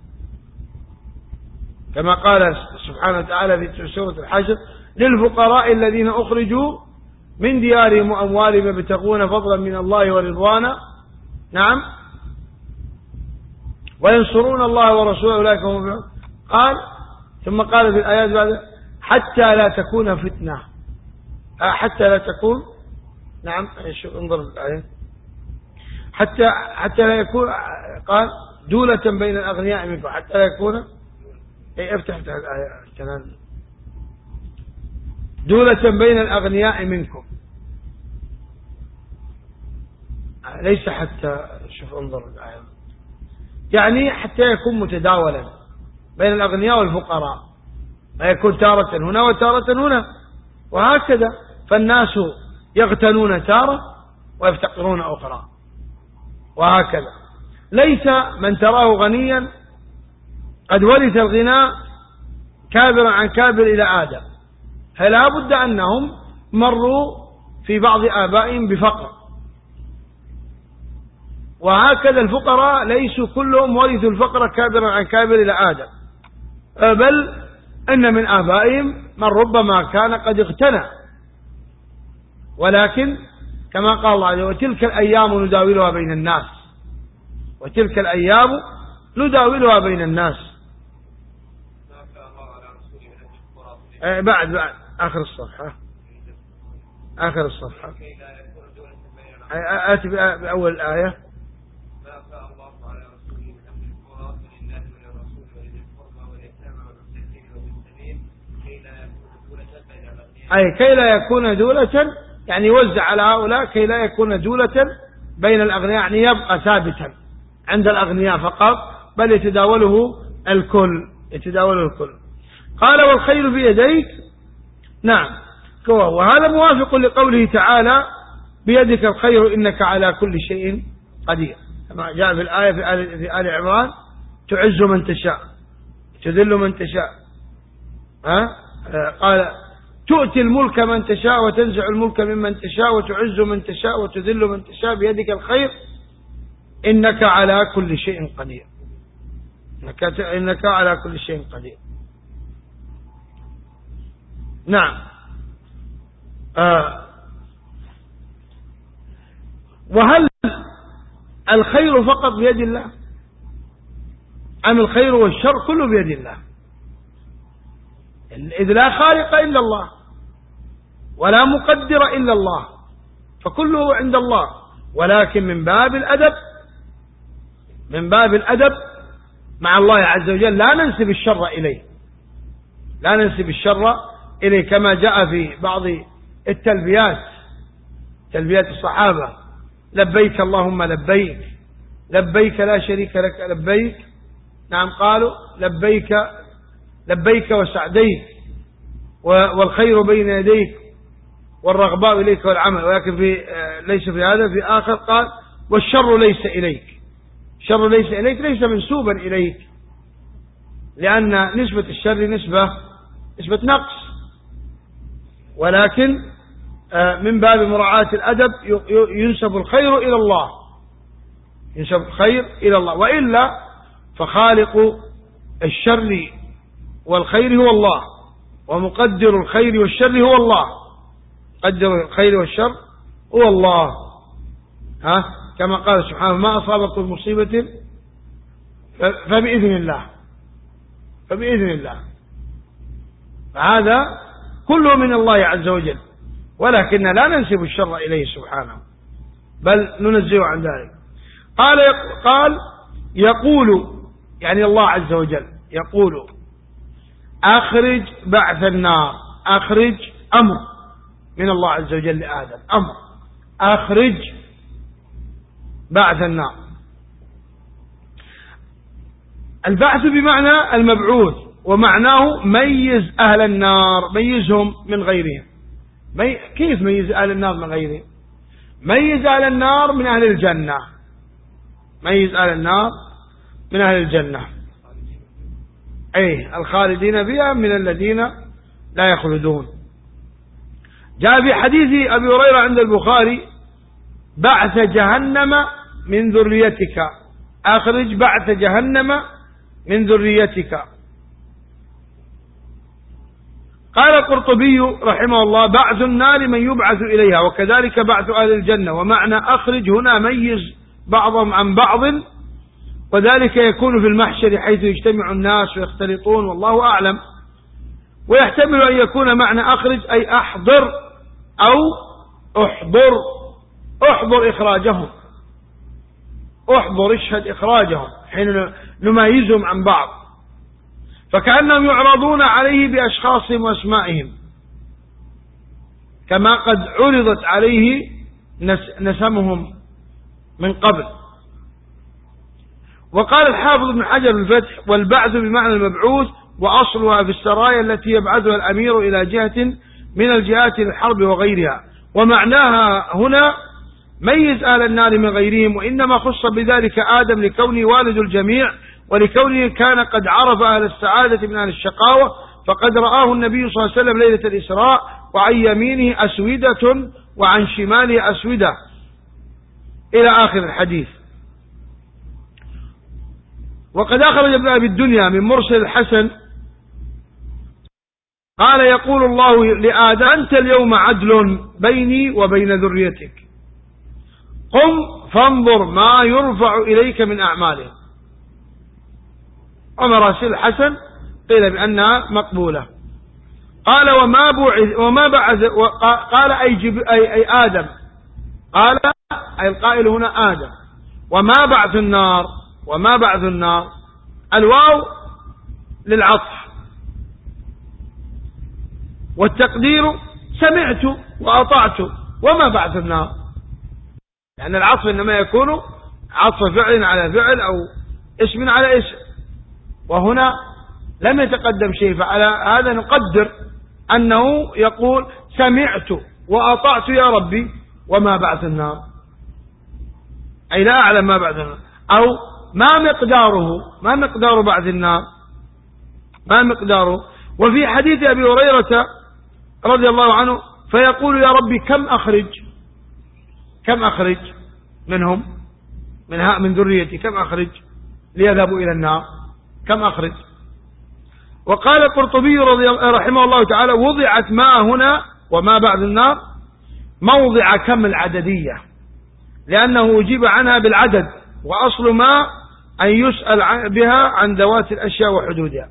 كما قال سبحانه وتعالى في سورة الحشر: للفقراء الذين أخرجوا من ديارهم وأموالهم يبتغون فضلا من الله ورضوانا، نعم، وينصرون الله ورسوله أولئك هم. قال ثم قال في الآيات بعد: حتى لا تكون فتنة، حتى لا تكون، نعم، انظر في الآية، حتى حتى لا يكون، قال: دولة بين الأغنياء منكم، حتى لا يكون، اي افتح افتح الآية كمان، دولة بين الأغنياء منكم، ليس حتى، شوف انظر الآية، يعني حتى يكون متداولا بين الأغنياء والفقراء، ما يكون تارة هنا وتارة هنا، وهكذا. فالناس يغتنون تارة ويفتقرون أخرى، وهكذا. ليس من تراه غنيا قد ورث الغنى كابرا عن كابر إلى آدم، فلا بد أنهم مروا في بعض آبائهم بفقر، وهكذا الفقراء ليسوا كلهم ورثوا الفقر كابرا عن كابر إلى آدم، بل أن من آبائهم من ربما كان قد اغتنى، ولكن كما قال الله عليه: وتلك الأيام نداولها بين الناس، وتلك الأيام نداولها بين الناس. بعد بعد آخر الصفحة، آخر الصفحة، آتي بأول الآية: أي كي لا يكون دولة، يعني يوزع على هؤلاء كي لا يكون دولة بين الأغنياء، يعني يبقى ثابتا عند الأغنياء فقط، بل يتداوله الكل، يتداوله الكل. قال: والخير بيديك، نعم، وهذا موافق لقوله تعالى: بيدك الخير إنك على كل شيء قدير، كما جاء في الآية في آل, في آل عمران: تعز من تشاء تذل من تشاء، ها؟ قال: تؤتي الملك من تشاء وتنزع الملك ممن تشاء وتعز من تشاء وتذل من تشاء بيدك الخير إنك على كل شيء قدير، إنك, إنك على كل شيء قدير. نعم. آه. وهل الخير فقط بيد الله، أم الخير والشر كله بيد الله؟ إذ لا خالق إلا الله ولا مقدر إلا الله، فكله عند الله. ولكن من باب الأدب، من باب الأدب مع الله عز وجل لا ننسب الشر إليه، لا ننسب الشر إليه، كما جاء في بعض التلبيات، تلبيات الصحابة: لبيك اللهم لبيك، لبيك لا شريك لك لبيك، نعم، قالوا: لبيك لبيك وسعديك، والخير بين يديك والرغباء إليك والعمل. ولكن في ليس في هذا، في آخر قال: والشر ليس إليك، الشر ليس إليك، ليس منسوبا إليك، لأن نسبة الشر نسبة نسبة نقص، ولكن من باب مراعاة الأدب ينسب الخير إلى الله، ينسب الخير إلى الله، وإلا فخالق الشر والخير هو الله، ومقدر الخير والشر هو الله، مقدر الخير والشر هو الله. ها كما قال سبحانه: ما أصابكم مصيبة فبإذن الله، فبإذن الله. فهذا كله من الله عز وجل، ولكن لا ننسب الشر إليه سبحانه، بل ننزه عن ذلك. قال قال يقول، يعني الله عز وجل يقول: أخرج بعث النار. أخرج أمر من الله عز وجل لآدم، أمر أخرج بعث النار. البعث بمعنى المبعوث، ومعناه ميز أهل النار، ميزهم من غيرهم. مي... كيف ميز أهل النار من غيرهم؟ ميز أهل النار من أهل الجنة، ميز أهل النار من أهل الجنة، أي الخالدين فيها من الذين لا يخلدون. جاء في حديث أبي هريرة عند البخاري: بعث جهنم من ذريتك، أخرج بعث جهنم من ذريتك. قال القرطبي رحمه الله: بعث النار من يبعث إليها، وكذلك بعث أهل الجنة. ومعنى أخرج هنا ميز بعضهم عن بعض، وذلك يكون في المحشر حيث يجتمع الناس ويختلطون، والله أعلم. ويحتمل أن يكون معنى أخرج أي أحضر أو أحضر، أحضر إخراجهم، أحضر اشهد إخراجهم حين نميزهم عن بعض، فكأنهم يعرضون عليه بأشخاصهم وأسمائهم، كما قد عرضت عليه نسمهم من قبل. وقال الحافظ ابن حجر الفتح: والبعث بمعنى المبعوث، وأصلها في السرايا التي يبعثها الأمير إلى جهة من الجهات للحرب وغيرها. ومعناها هنا ميز أهل النار من غيرهم، وإنما خص بذلك آدم لكونه والد الجميع، ولكونه كان قد عرف أهل السعادة من أهل الشقاوة، فقد رآه النبي صلى الله عليه وسلم ليلة الإسراء، وعن يمينه أسودة وعن شماله أسودة، إلى آخر الحديث. وقد أخرج ابن أبي الدنيا من مرسل الحسن قال: يقول الله لآدم: أنت اليوم عدل بيني وبين ذريتك، قم فانظر ما يرفع إليك من أعمالهم. ومراسيل الحسن قيل بأنها مقبولة. قال: وما بعث وما بعث قال أي, جب أي, أي آدم، قال أي القائل هنا آدم. وما بعث النار، وما بعث النار الواو للعطف، والتقدير سمعت وأطعت، وما بعث النار، لأن يعني العطف إنما يكون عطف فعل على فعل أو اسم على اسم، وهنا لم يتقدم شيء، فعلى هذا نقدر أنه يقول: سمعت وأطعت يا ربي، وما بعث النار، أي لا أعلم ما بعث النار، أو ما مقداره، ما مقدار بعث النار، ما مقداره. وفي حديث أبي هريرة رضي الله عنه: فيقول: يا ربي كم أخرج، كم أخرج منهم، من ها من ذريتي، كم أخرج ليذهبوا إلى النار، كم أخرج. وقال القرطبي رضي رحمه الله تعالى: وضعت ما هنا وما بعد النار موضع كم العددية، لأنه أجيب عنها بالعدد، وأصل ما أن يسأل بها عن ذوات الأشياء وحدودها.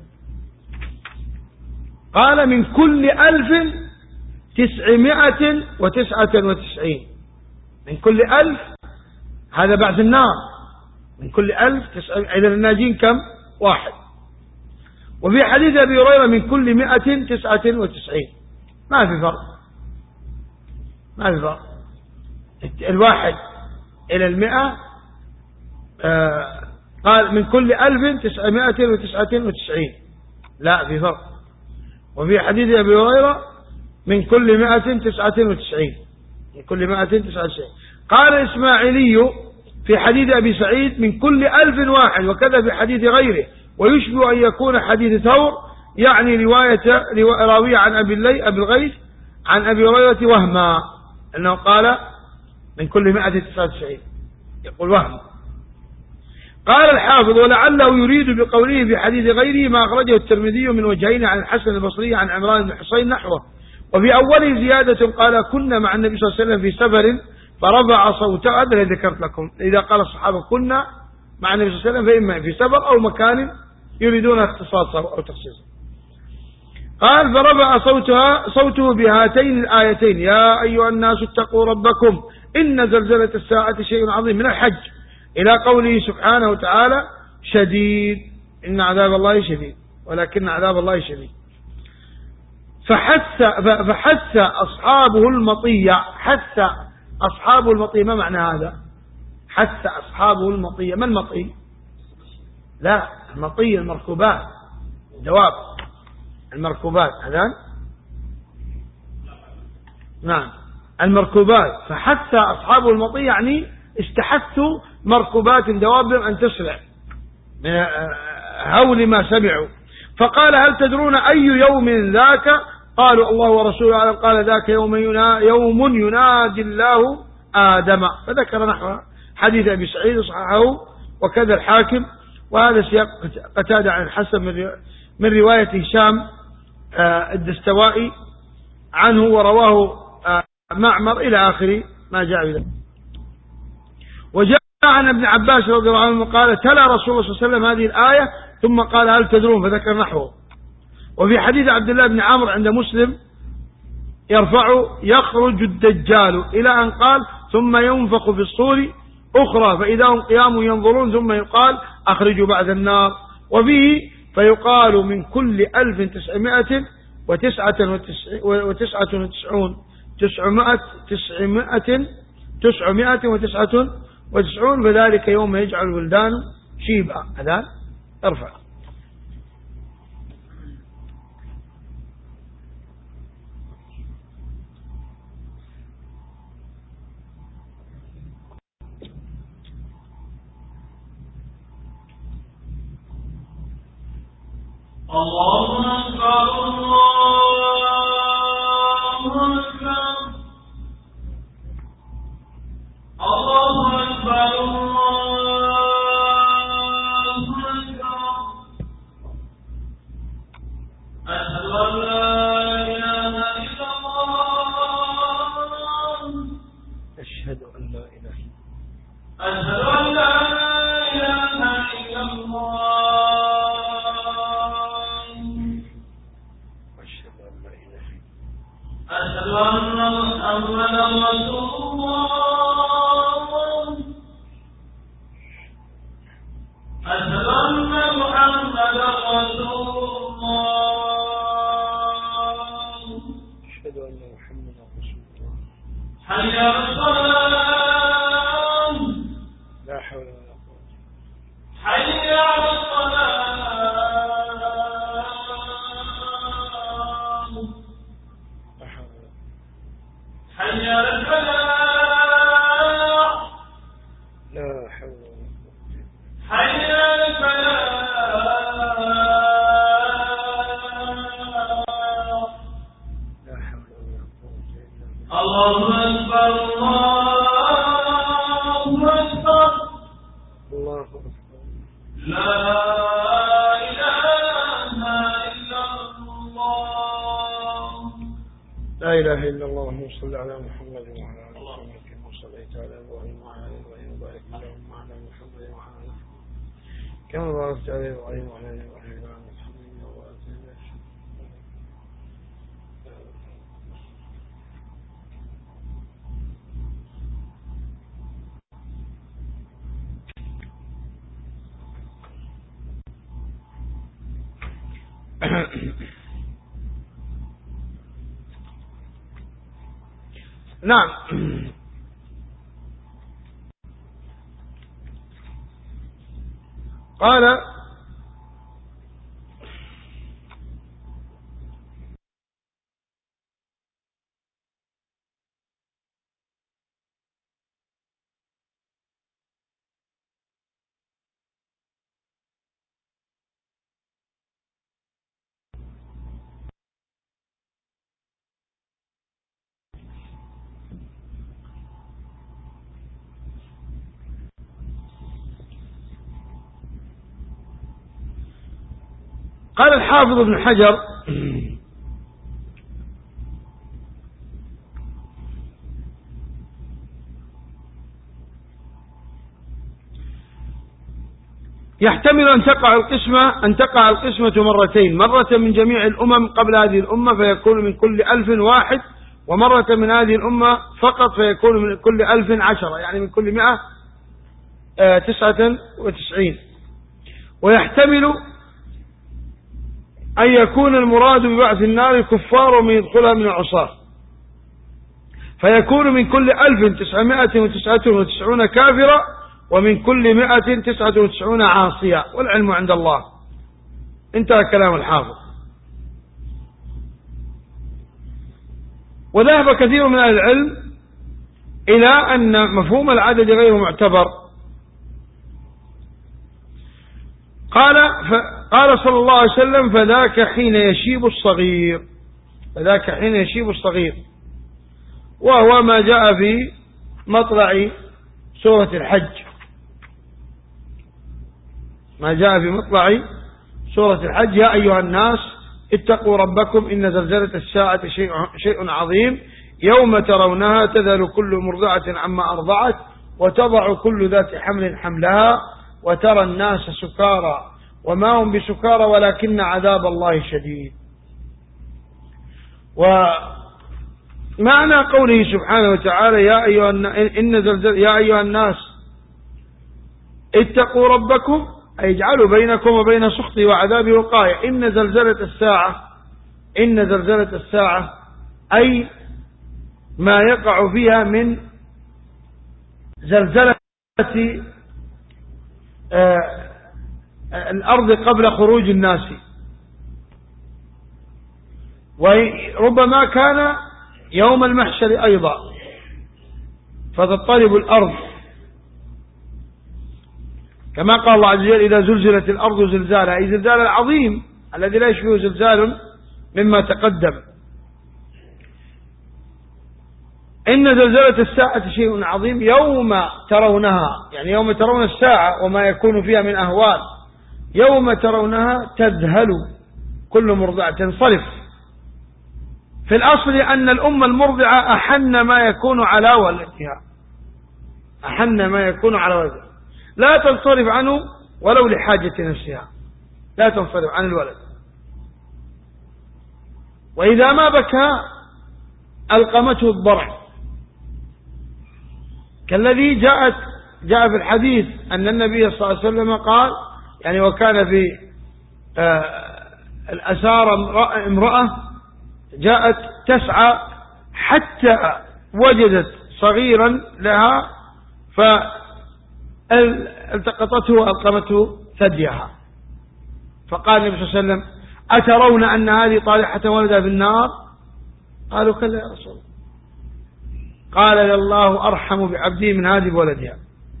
قال: من كل ألف تسعمائة وتسعة وتسعين، من كل ألف، هذا بعد النار، من كل ألف تسعمائة، إذا الناجين كم؟ واحد. وفي حديث أبي هريرة: من كل مائة تسعة وتسعين، ما في فرق، ما في فرق، الواحد إلى المئة. آه قال: من كل ألف تسعمائة وتسعة وتسعين، لا في فرق. وفي حديث أبي هريرة: من كل مائة تسعة وتسعين، من كل مائة تسعة وتسعين. قال الإسماعيلي في حديث أبي سعيد: من كل ألف واحد، وكذا في حديث غيره. ويشبه أن يكون حديث ثور يعني رواية راوية عن أبي الليث أبي الغيث عن أبي هريرة وهما، أنه قال من كل مائة وتسعة وتسعين، يقول وهم. قال الحافظ ولعله يريد بقوله في حديث غيره ما أخرجه الترمذي من وجهين عن الحسن البصري عن عمران بن حصين نحوه، وفي أوله زيادة قال كنا مع النبي صلى الله عليه وسلم في سفر فرفع صوته. هذا الذي ذكرت لكم، إذا قال الصحابة كنا مع النبي صلى الله عليه وسلم فإما في سفر أو مكان يريدون اختصاصه أو تخصيصه. قال فرفع صوتها صوته بهاتين الآيتين يا أيها الناس اتقوا ربكم إن زلزلة الساعة شيء عظيم من الحج إلى قوله سبحانه وتعالى شديد إن عذاب الله شديد ولكن عذاب الله شديد. فحث فحث أصحابه المطية، حث أصحابه المطية. ما معنى هذا؟ حث أصحابه المطية. ما المطية؟ لا، المطية المركوبات، دواب المركوبات هذا، نعم المركوبات. فحث أصحابه المطية يعني استحثوا مركوبات دواب أن تسرع من هول ما سمعوا. فقال هل تدرون أي يوم ذاك؟ قالوا الله ورسوله أعلم. قال ذاك يوم ينا يوم ينادي الله آدم، فذكر نحو حديث أبي سعيد صححه وكذا الحاكم. وهذا سياق قتادة عن الحسن من رواية هشام الدستوائي عنه ورواه معمر إلى آخر ما جاء بذلك. وجاء عن ابن عباس رضي الله عنه قال تلا رسول الله صلى الله عليه وسلم هذه الآية ثم قال هل تدرون فذكر نحوه. وفي حديث عبد الله بن عمرو عند مسلم يرفع يخرج الدجال إلى أن قال ثم ينفخ في الصور أخرى فإذا هم قيام ينظرون ثم يقال أخرجوا بعد النار. وفيه فيقال من كل ألف تسعمائة وتسعة وتسعة وتسعون تسعمائة تسعمائة تسعمائة وتسعة وتسعون فذلك يوم يجعل الولدان شيبا. هذا ارفع. الله أكبر الله أكبر الله أكبر الله أكبر أشهد أن لا إله إلا الله أشهد أن لا إله أشهد أن لا إله إلا الله أشهد أن محمدا رسول الله أشهد أن محمدا رسول الله أشهد أن محمدا رسول الله. حي على الصلاة لا حول ولا قوة. حي على الصلاة حي على الفلاح لا حول ولا قوة. حي على الفلاح لا حول ولا قوة إلا بالله. الله أكبر الله أكبر الله أكبر. لا إله إلا الله. لا إله إلا الله. اللهم صل على محمد وعلى آل محمد كما صليت على إبراهيم وعلى آل إبراهيم وبارك اللهم على محمد وعلى آل محمد كما باركت على إبراهيم وعلى آل إبراهيم وعلى آل محمد وبارك نعم. قال قال الحافظ ابن حجر يحتمل أن تقع القسمة أن تقع القسمة مرتين، مرة من جميع الأمم قبل هذه الأمة فيكون من كل ألف واحد، ومرة من هذه الأمة فقط فيكون من كل ألف عشرة، يعني من كل مئة آه تسعة وتسعين. ويحتمل أن يكون المراد ببعث النار الكفار ومن يدخلها من العصاة، فيكون من كل ألف تسعمائة وتسعة وتسعون كافرة ومن كل مئة تسعة وتسعون عاصية، والعلم عند الله. انتهى كلام الحافظ. وذهب كثير من أهل العلم إلى أن مفهوم العدد غير معتبر. قال قال صلى الله عليه وسلم: فذاك حين يشيب الصغير، فذاك حين يشيب الصغير، وهو ما جاء في مطلع سورة الحج، ما جاء في مطلع سورة الحج: يا أيها الناس اتقوا ربكم إن زلزلة الساعة شيء, شيء عظيم يوم ترونها تذهل كل مرضعة عما أرضعت وتضع كل ذات حمل حملها وترى الناس سكارى وما هم بسكارى ولكن عذاب الله شديد. ومعنى قوله سبحانه وتعالى: يا أيها إن زلزلة يا أيها الناس اتقوا ربكم، أي اجعلوا بينكم وبين سخطه وعذابه وقاية. إن زلزلة الساعة إن زلزلة الساعة أي ما يقع فيها من زلزلة آه الأرض قبل خروج الناس، وربما كان يوم المحشر أيضا، فتضطرب الأرض كما قال الله عز وجل: إذا زلزلت الأرض زلزالها، أي زلزال العظيم الذي لا يشبه زلزال مما تقدم. إن زلزلة الساعة شيء عظيم يوم ترونها، يعني يوم ترون الساعة وما يكون فيها من أهوال، يوم ترونها تذهل كل مرضعة، تنصرف. في الأصل أن الأم المرضعة أحن ما يكون على ولدها، أحن ما يكون على ولدها، لا تنصرف عنه ولو لحاجة نفسها، لا تنصرف عن الولد. وإذا ما بكى ألقمته الضرع، كالذي جاءت جاء في الحديث أن النبي صلى الله عليه وسلم قال، يعني وكان في آه الأسارة امرأة جاءت تسعى حتى وجدت صغيرا لها فالتقطته وألقمته ثديها، فقال النبي صلى الله عليه وسلم: أترون أن هذه طالحة ولدها في النار؟ قالوا: كلا يا رسول الله. قال: لله أرحم بعبدي من هذه بولدها،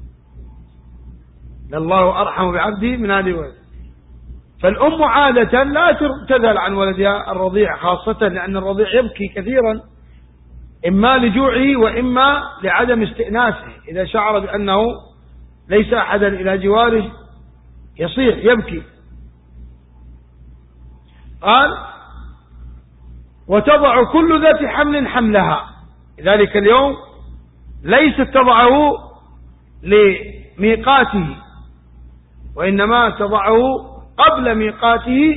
لله أرحم بعبدي من هذه بولدها. فالأم عادة لا تذهل عن ولدها الرضيع، خاصة لأن الرضيع يبكي كثيرا، إما لجوعه وإما لعدم استئناسه، إذا شعر بأنه ليس أحدا إلى جواره يصيح يبكي. قال: وتضع كل ذات حمل حملها، ذلك اليوم ليست تضعه لميقاته، وإنما تضعه قبل ميقاته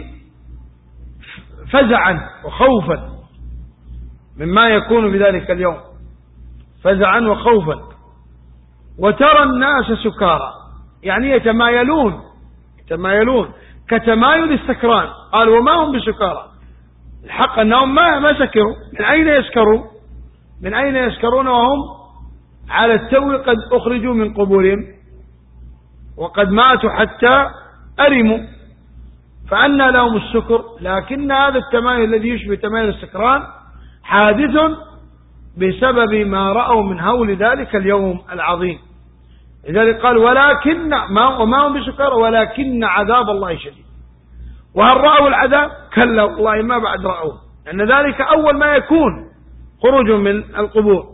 فزعا وخوفا مما يكون في ذلك اليوم، فزعا وخوفا. وترى الناس سكارى، يعني يتمايلون يتمايلون كتمايل السكران. قال: وما هم بسكارى، الحق أنهم ما ما سكروا. من أين يسكروا؟ من أين يسكرون وهم على التو قد أخرجوا من قبورهم وقد ماتوا حتى أرموا، فأنى لهم السكر. لكن هذا التمايل الذي يشبه تمايل السكران حادث بسبب ما رأوا من هول ذلك اليوم العظيم. لذلك قال: ولكن ما وما هم بسكارى ولكن عذاب الله شديد. وهل رأوا العذاب؟ كلا والله ما بعد رأوه، لأن ذلك أول ما يكون خروج من القبور،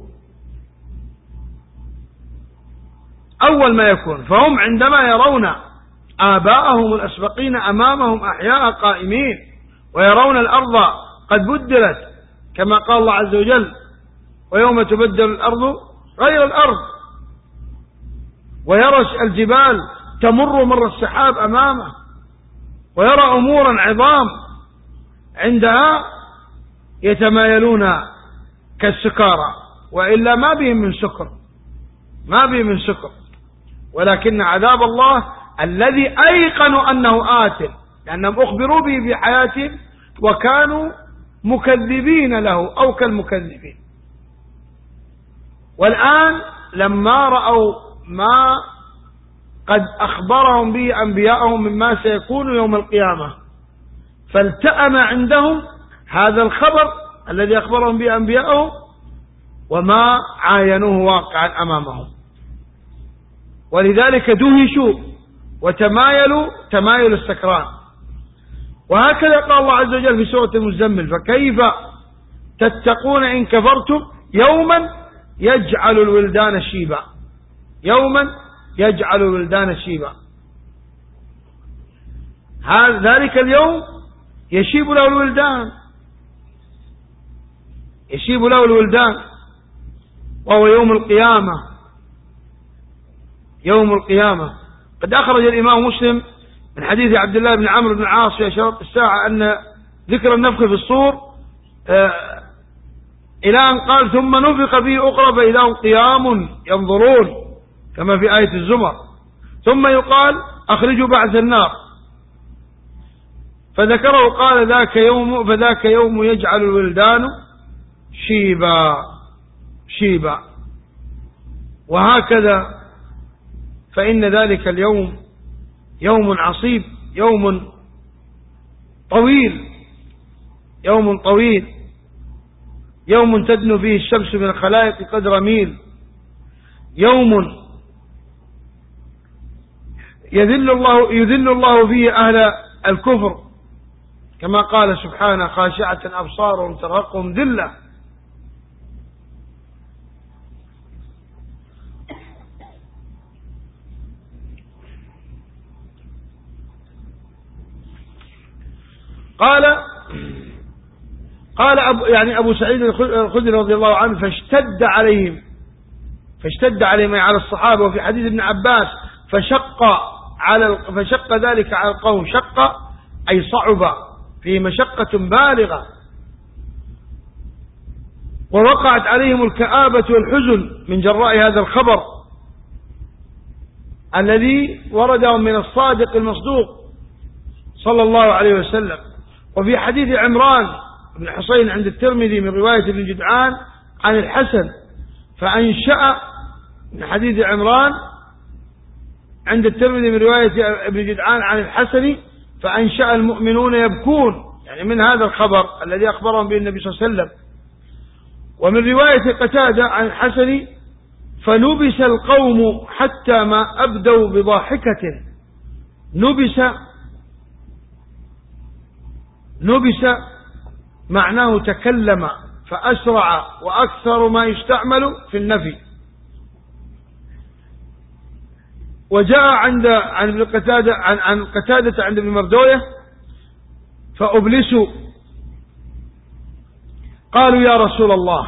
أول ما يكون. فهم عندما يرون آباءهم الأسبقين أمامهم أحياء قائمين، ويرون الأرض قد بدلت كما قال الله عز وجل: ويوم تبدل الأرض غير الأرض. ويرى الجبال تمر مر السحاب أمامه، ويرى أمورا عظام عندها يتمايلون كالسكارى، وإلا ما بهم من سكر، ما بهم من سكر، ولكن عذاب الله الذي أيقنوا أنه آت، لأنهم أخبروا به في حياتهم وكانوا مكذبين له أو كالمكذبين. والآن لما رأوا ما قد أخبرهم به أنبياءهم مما سيكون يوم القيامة، فالتأم عندهم هذا الخبر الذي أخبرهم به أنبياءهم وما عاينوه واقعا أمامهم، ولذلك دهشوا وتمايلوا تمايل السكران. وهكذا قال الله عز وجل في سورة المزمل: فكيف تتقون إن كفرتم يوما يجعل الولدان شيبا، يوما يجعل الولدان شيبا. ذلك اليوم يشيب له الولدان، يشيب له الولدان، وهو يوم القيامة، يوم القيامة. قد أخرج الإمام مسلم من حديث عبد الله بن عمرو بن العاص في أشراط الساعة أن ذكر النفخ في الصور آه إلى أن قال: ثم نفخ فيه أخرى فإذا هم قيام ينظرون، كما في آية الزمر. ثم يقال: أخرجوا بعث النار، فذكره قال: ذاك يوم فذاك يوم يجعل الولدان شيبا شيبا. وهكذا فإن ذلك اليوم يوم عصيب، يوم طويل، يوم طويل، يوم تدنو فيه الشمس من الخلائق قدر ميل، يوم يذل الله يذل الله فيه أهل الكفر، كما قال سبحانه: خاشعة أبصارهم ترهقهم ذلة. قال قال أبو يعني أبو سعيد الخدري رضي الله عنه: فاشتد عليهم فاشتد عليهم على الصحابة. وفي حديث ابن عباس: فشق على فشق ذلك على القوم. شق أي صعب، فيه مشقة بالغة، ووقعت عليهم الكآبة والحزن من جراء هذا الخبر الذي وردهم من الصادق المصدوق صلى الله عليه وسلم. وفي حديث عمران بن حصين عند الترمذي من رواية ابن جدعان عن الحسن: فأنشأ من حديث عمران عند الترمذي من رواية ابن جدعان عن الحسن: فأنشأ المؤمنون يبكون، يعني من هذا الخبر الذي أخبرهم به النبي صلى الله عليه وسلم. ومن رواية قتادة عن الحسن: فنبس القوم حتى ما أبدوا بضاحكة. نبس نبس معناه تكلم، فأسرع وأكثر ما يستعمل في النفي. وجاء عند عن ابن قتادة عن عن قتادة عند ابن مردوية: فأبلسوا، قالوا: يا رسول الله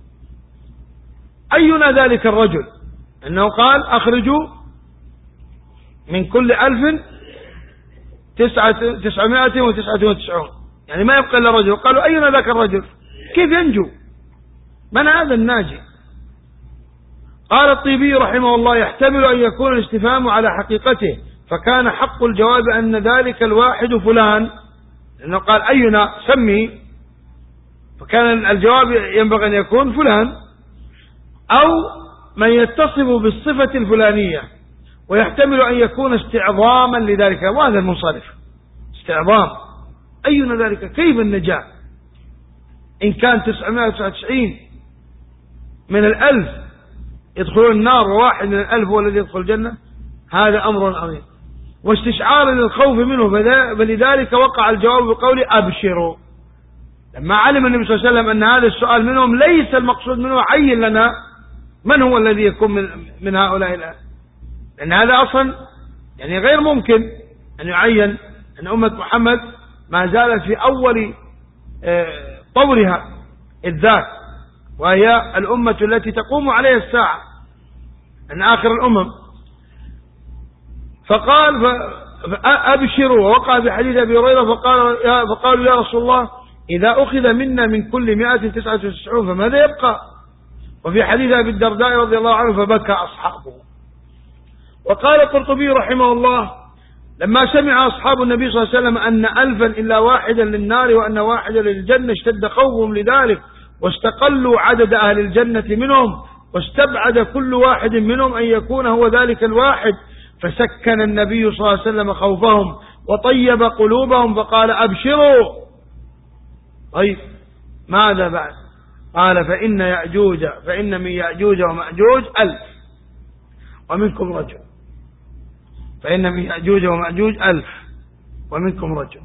أينا ذلك الرجل؟ أنه قال: أخرجوا من كل ألف تسعة تسعمائة وتسعة وتسعون، يعني ما يبقى إلا رجل. قالوا: أينا ذاك الرجل؟ كيف ينجو؟ من هذا الناجي؟ قال الطيبي رحمه الله: يحتمل أن يكون الاستفهام على حقيقته، فكان حق الجواب أن ذلك الواحد فلان، لأنه قال: أينا سمي، فكان الجواب ينبغي أن يكون فلان، أو من يتصف بالصفة الفلانية. ويحتمل أن يكون استعظاما لذلك، وهذا المنصرف استعظام. أينا ذلك؟ كيف النجاة إن كان تسعمائة وتسعة وتسعين من الألف يدخلون النار وواحد من الألف هو الذي يدخل الجنة؟ هذا أمر عظيم. واستشعارا للخوف منه، فلذلك وقع الجواب بقول: أبشروا. لما علم النبي صلى الله عليه وسلم أن هذا السؤال منهم، ليس المقصود منه عين لنا من هو الذي يكون من, من هؤلاء الآن، لأن هذا أصلا يعني غير ممكن أن يعين أن أمة محمد ما زالت في أول طورها الذات، وهي الأمة التي تقوم عليها الساعة، أن آخر الأمم. فقال أبشروا، ووقع في حديث أبي هريرة فقال يا فقالوا يا رسول الله إذا أخذ منا من كل مائة تسعة وتسعون فماذا يبقى؟ وفي حديث أبي الدرداء رضي الله عنه فبكى أصحابه. وقال القرطبي رحمه الله لما سمع أصحاب النبي صلى الله عليه وسلم أن ألفا إلا واحدا للنار وأن واحدا للجنة اشتد خوفهم لذلك، واستقلوا عدد أهل الجنة منهم، واستبعد كل واحد منهم أن يكون هو ذلك الواحد، فسكن النبي صلى الله عليه وسلم خوفهم وطيب قلوبهم فقال أبشروا. طيب ماذا بعد؟ قال فإن يأجوج فإن من يأجوج ومأجوج ألف ومنكم رجل، فإن من يأجوج ومأجوج ألف ومنكم رجل.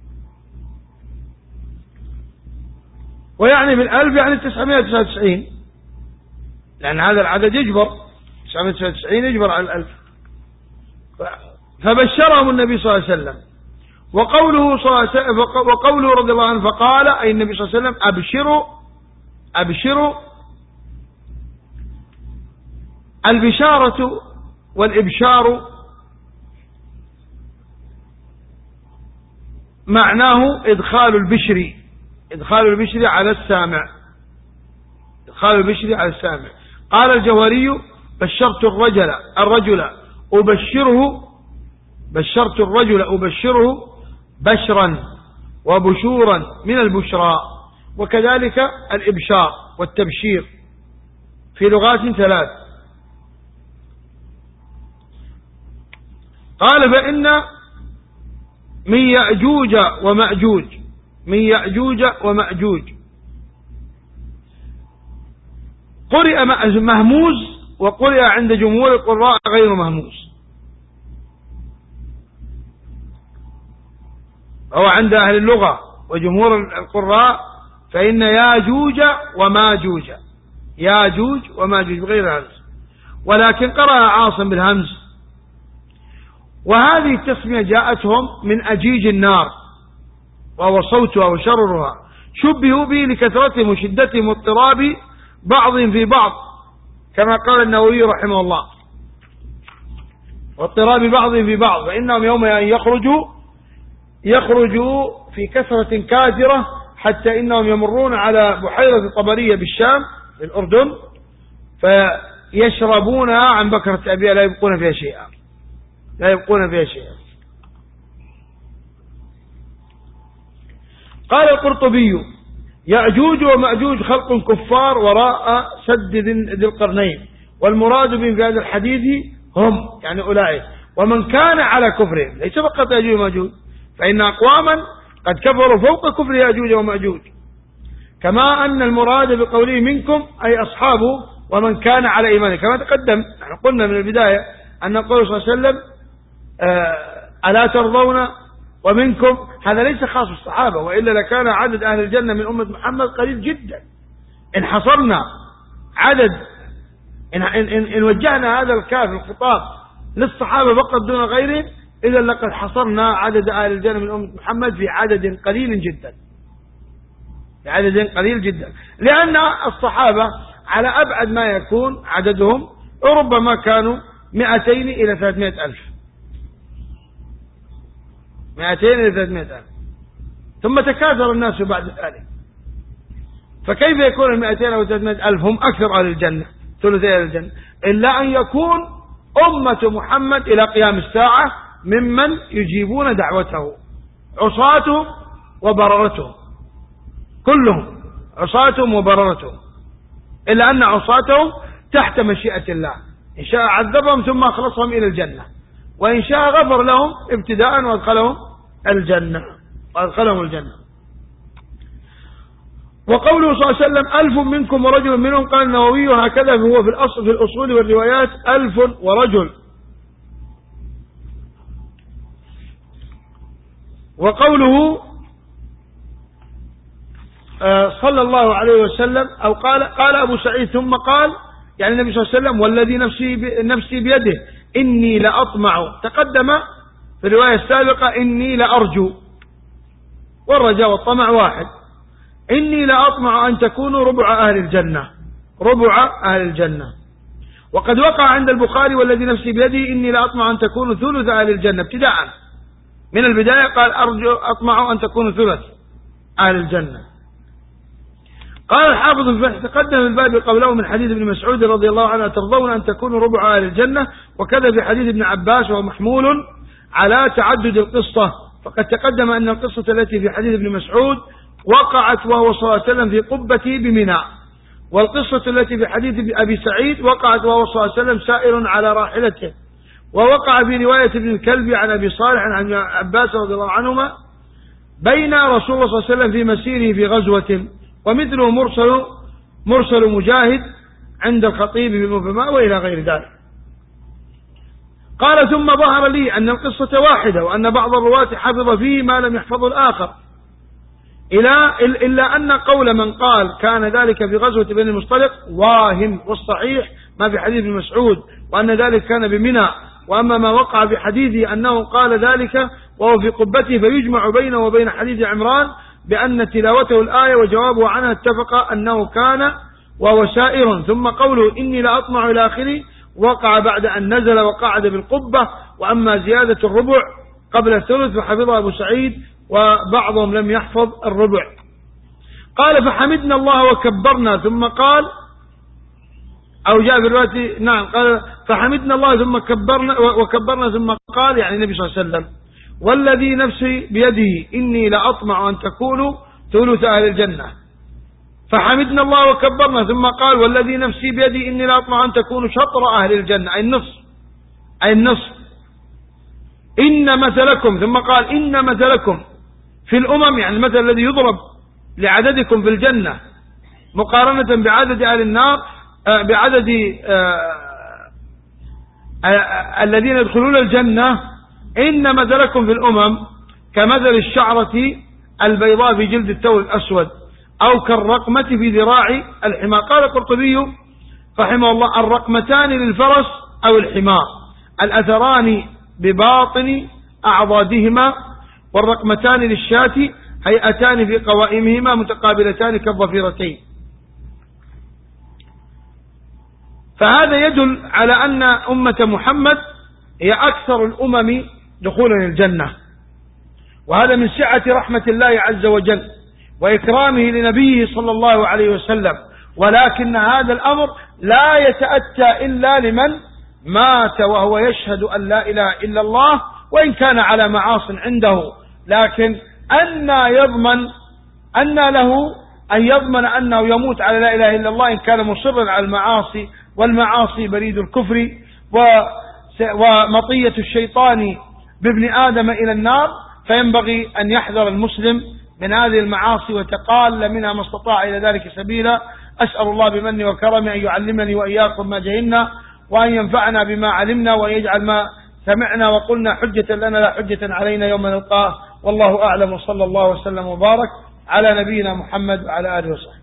ويعني بالألف يعني تسعمائة وتسعة وتسعين، لأن هذا العدد يجبر تسعمائة وتسعة وتسعين يجبر على الألف. فبشرهم النبي صلى الله عليه وسلم. وقوله, صلى الله عليه وسلم وقوله رضي الله عنه فقال أي النبي صلى الله عليه وسلم أبشروا أبشروا. البشارة والإبشار معناه إدخال البشر إدخال البشر على السامع إدخال البشر على السامع. قال الجوهري بشرت الرجل الرجل أبشره بشرت الرجل أبشره بشرا وبشورا من البشرى، وكذلك الإبشار والتبشير في لغات ثلاث. قال فإن من يأجوج ومأجوج من يأجوج ومأجوج قرئ مهموز، وقرئ عند جمهور القراء غير مهموز. هو عند أهل اللغة وجمهور القراء فإن ياجوج وماجوج ياجوج وماجوج بغير همز، ولكن قرأ عاصم بالهمز. وهذه التسمية جاءتهم من أجيج النار وهو صوتها وشررها، شبهوا به لكثرتهم وشدتهم واضطراب بعضهم في بعض، كما قال النووي رحمه الله واضطراب بعضهم في بعض، فإنهم يوم أن يخرجوا يخرجوا في كثرة كاثرة حتى إنهم يمرون على بحيرة طبرية بالشام في الأردن فيشربونها عن بكرة أبيها لا يبقون فيها شيئا لا يبقون فيها شيئا. قال القرطبي يأجوج ومأجوج خلق كفار وراء سد ذي القرنين، والمراد بهم في هذا الحديث هم يعني أولئك ومن كان على كفرهم، ليس فقط يأجوج ومأجوج، فإن أقواما قد كفروا فوق كفر يأجوج ومأجوج، كما أن المراد بقوله منكم أي أصحابه ومن كان على إيمانه، كما تقدم نحن قلنا من البداية أن قوله صلى الله عليه وسلم ألا ترضون ومنكم، هذا ليس خاص بالصحابة، وإلا لكان عدد أهل الجنة من أمة محمد قليل جدا. إن حصرنا عدد إن, إن, إن, إن وجهنا هذا الكاف الخطاب للصحابة فقط دون غيرهم إذا لقد حصرنا عدد أهل الجنة من أمة محمد في عدد قليل جدا في عدد قليل جدا لأن الصحابة على أبعد ما يكون عددهم ربما كانوا مئتين إلى ثلاثمائة ألف مئتين إلى ثلاثمائة ألف، ثم تكاثر الناس بعد ذلك، فكيف يكون المئتين أو ثلاثمائة ألف هم أكثر أهل الجنة ثلثي أهل الجنة؟ إلا أن يكون أمة محمد إلى قيام الساعة ممن يجيبون دعوته، عصاتهم وبررتهم كلهم عصاتهم وبررتهم، إلا أن عصاتهم تحت مشيئة الله، إن شاء عذبهم ثم أخلصهم إلى الجنة، وإن شاء غفر لهم ابتداء وأدخلهم الجنة وأدخلهم الجنة. وقوله صلى الله عليه وسلم ألف منكم ورجل منهم، قال النووي هكذا هو في الأصل في الأصول والروايات ألف ورجل. وقوله صلى الله عليه وسلم أو قال قال أبو سعيد ثم قال يعني النبي صلى الله عليه وسلم والذي نفسي نفسي بيده إني لأطمع، تقدم في الرواية السابقة إني لأرجو، والرجاء والطمع واحد. إني لأطمع أن تكونوا ربع أهل الجنة، ربع أهل الجنة. وقد وقع عند البخاري والذي نفسي بيده إني لأطمع أن تكونوا ثلث أهل الجنة، ابتداء من البداية قال أرجو أطمع أن تكونوا ثلث أهل الجنة. قال الحافظ الفتح تقدم الباب قبله من حديث ابن مسعود رضي الله عنه ترضون أن تكونوا ربع أهل الجنة، وكذا في حديث ابن عباس وهو محمول على تعدد القصة، فقد تقدم أن القصة التي في حديث ابن مسعود وقعت وهو صلى الله عليه وسلم في قبته بمنى، والقصة التي في حديث أبي سعيد وقعت وهو صلى الله عليه وسلم سائر على راحلته. ووقع في رواية ابن الكلبي عن أبي صالح عن عباس رضي الله عنهما بين رسول الله صلى الله عليه وسلم في مسيره في غزوة، ومثله مرسل مرسل مجاهد عند الخطيب بمفهمه وإلى غير ذلك. قال ثم ظهر لي أن القصة واحدة، وأن بعض الرواة حفظ فيه ما لم يحفظه الآخر، إلى إلا أن قول من قال كان ذلك في غزوة بني المصطلق واهم، والصحيح ما في حديث ابن مسعود وأن ذلك كان بمنى. وأما ما وقع في حديثه أنه قال ذلك وهو في قبته فيجمع بينه وبين حديث عمران بأن تلاوته الآية وجوابه عنها اتفق أنه كان وهو سائر. ثم قوله إني لأطمع إلى آخره وقع بعد أن نزل وقعد بالقبة. وأما زيادة الربع قبل الثلث فحفظها أبو سعيد وبعضهم لم يحفظ الربع. قال فحمدنا الله وكبرنا ثم قال، أو جاء في الرواية نعم قال فحمدنا الله ثم كبرنا وكبرنا ثم قال، يعني النبي صلى الله عليه وسلم والذي نفسي بيده إني لأطمع أن تكونوا ثلث أهل الجنة. فحمدنا الله وكبرنا ثم قال والذي نفسي بيدي إني لأطمع أن تكونوا شطر أهل الجنة، أي النصف، أي النصف. إن مثلكم، ثم قال إن مثلكم في الأمم، يعني المثل الذي يضرب لعددكم في الجنة مقارنة بعدد أهل النار، آه بعدد آه آه الذين يدخلون الجنة، إن مثلكم في الأمم كمثل الشعرة البيضاء في جلد الثور الأسود، أو كالرقمة في ذراع الحمار. قال القرطبي رحمه الله الرقمتان للفرس أو الحمار، الأثران بباطن أعضادهما، والرقمتان للشاة هيئتان في قوائمهما متقابلتان كالظفيرتين. فهذا يدل على أن أمة محمد هي أكثر الأمم دخولا الجنة، وهذا من سعة رحمة الله عز وجل وإكرامه لنبيه صلى الله عليه وسلم. ولكن هذا الأمر لا يتأتى إلا لمن مات وهو يشهد أن لا إله إلا الله، وإن كان على معاص عنده. لكن أن يضمن أن له أن يضمن أنه يموت على لا إله إلا الله إن كان مصرا على المعاصي، والمعاصي بريد الكفر ومطية الشيطان بابن آدم إلى النار. فينبغي أن يحذر المسلم من هذه المعاصي وتقال منها ما استطاع إلى ذلك سبيلا. أسأل الله بمنه وكرمه أن يعلمني وإياكم ما جهلنا، وأن ينفعنا بما علمنا، وأن يجعل ما سمعنا وقلنا حجة لنا لا حجة علينا يوم نلقاه. والله أعلم، وصلى الله وسلم وبارك على نبينا محمد وعلى آله وصحبه.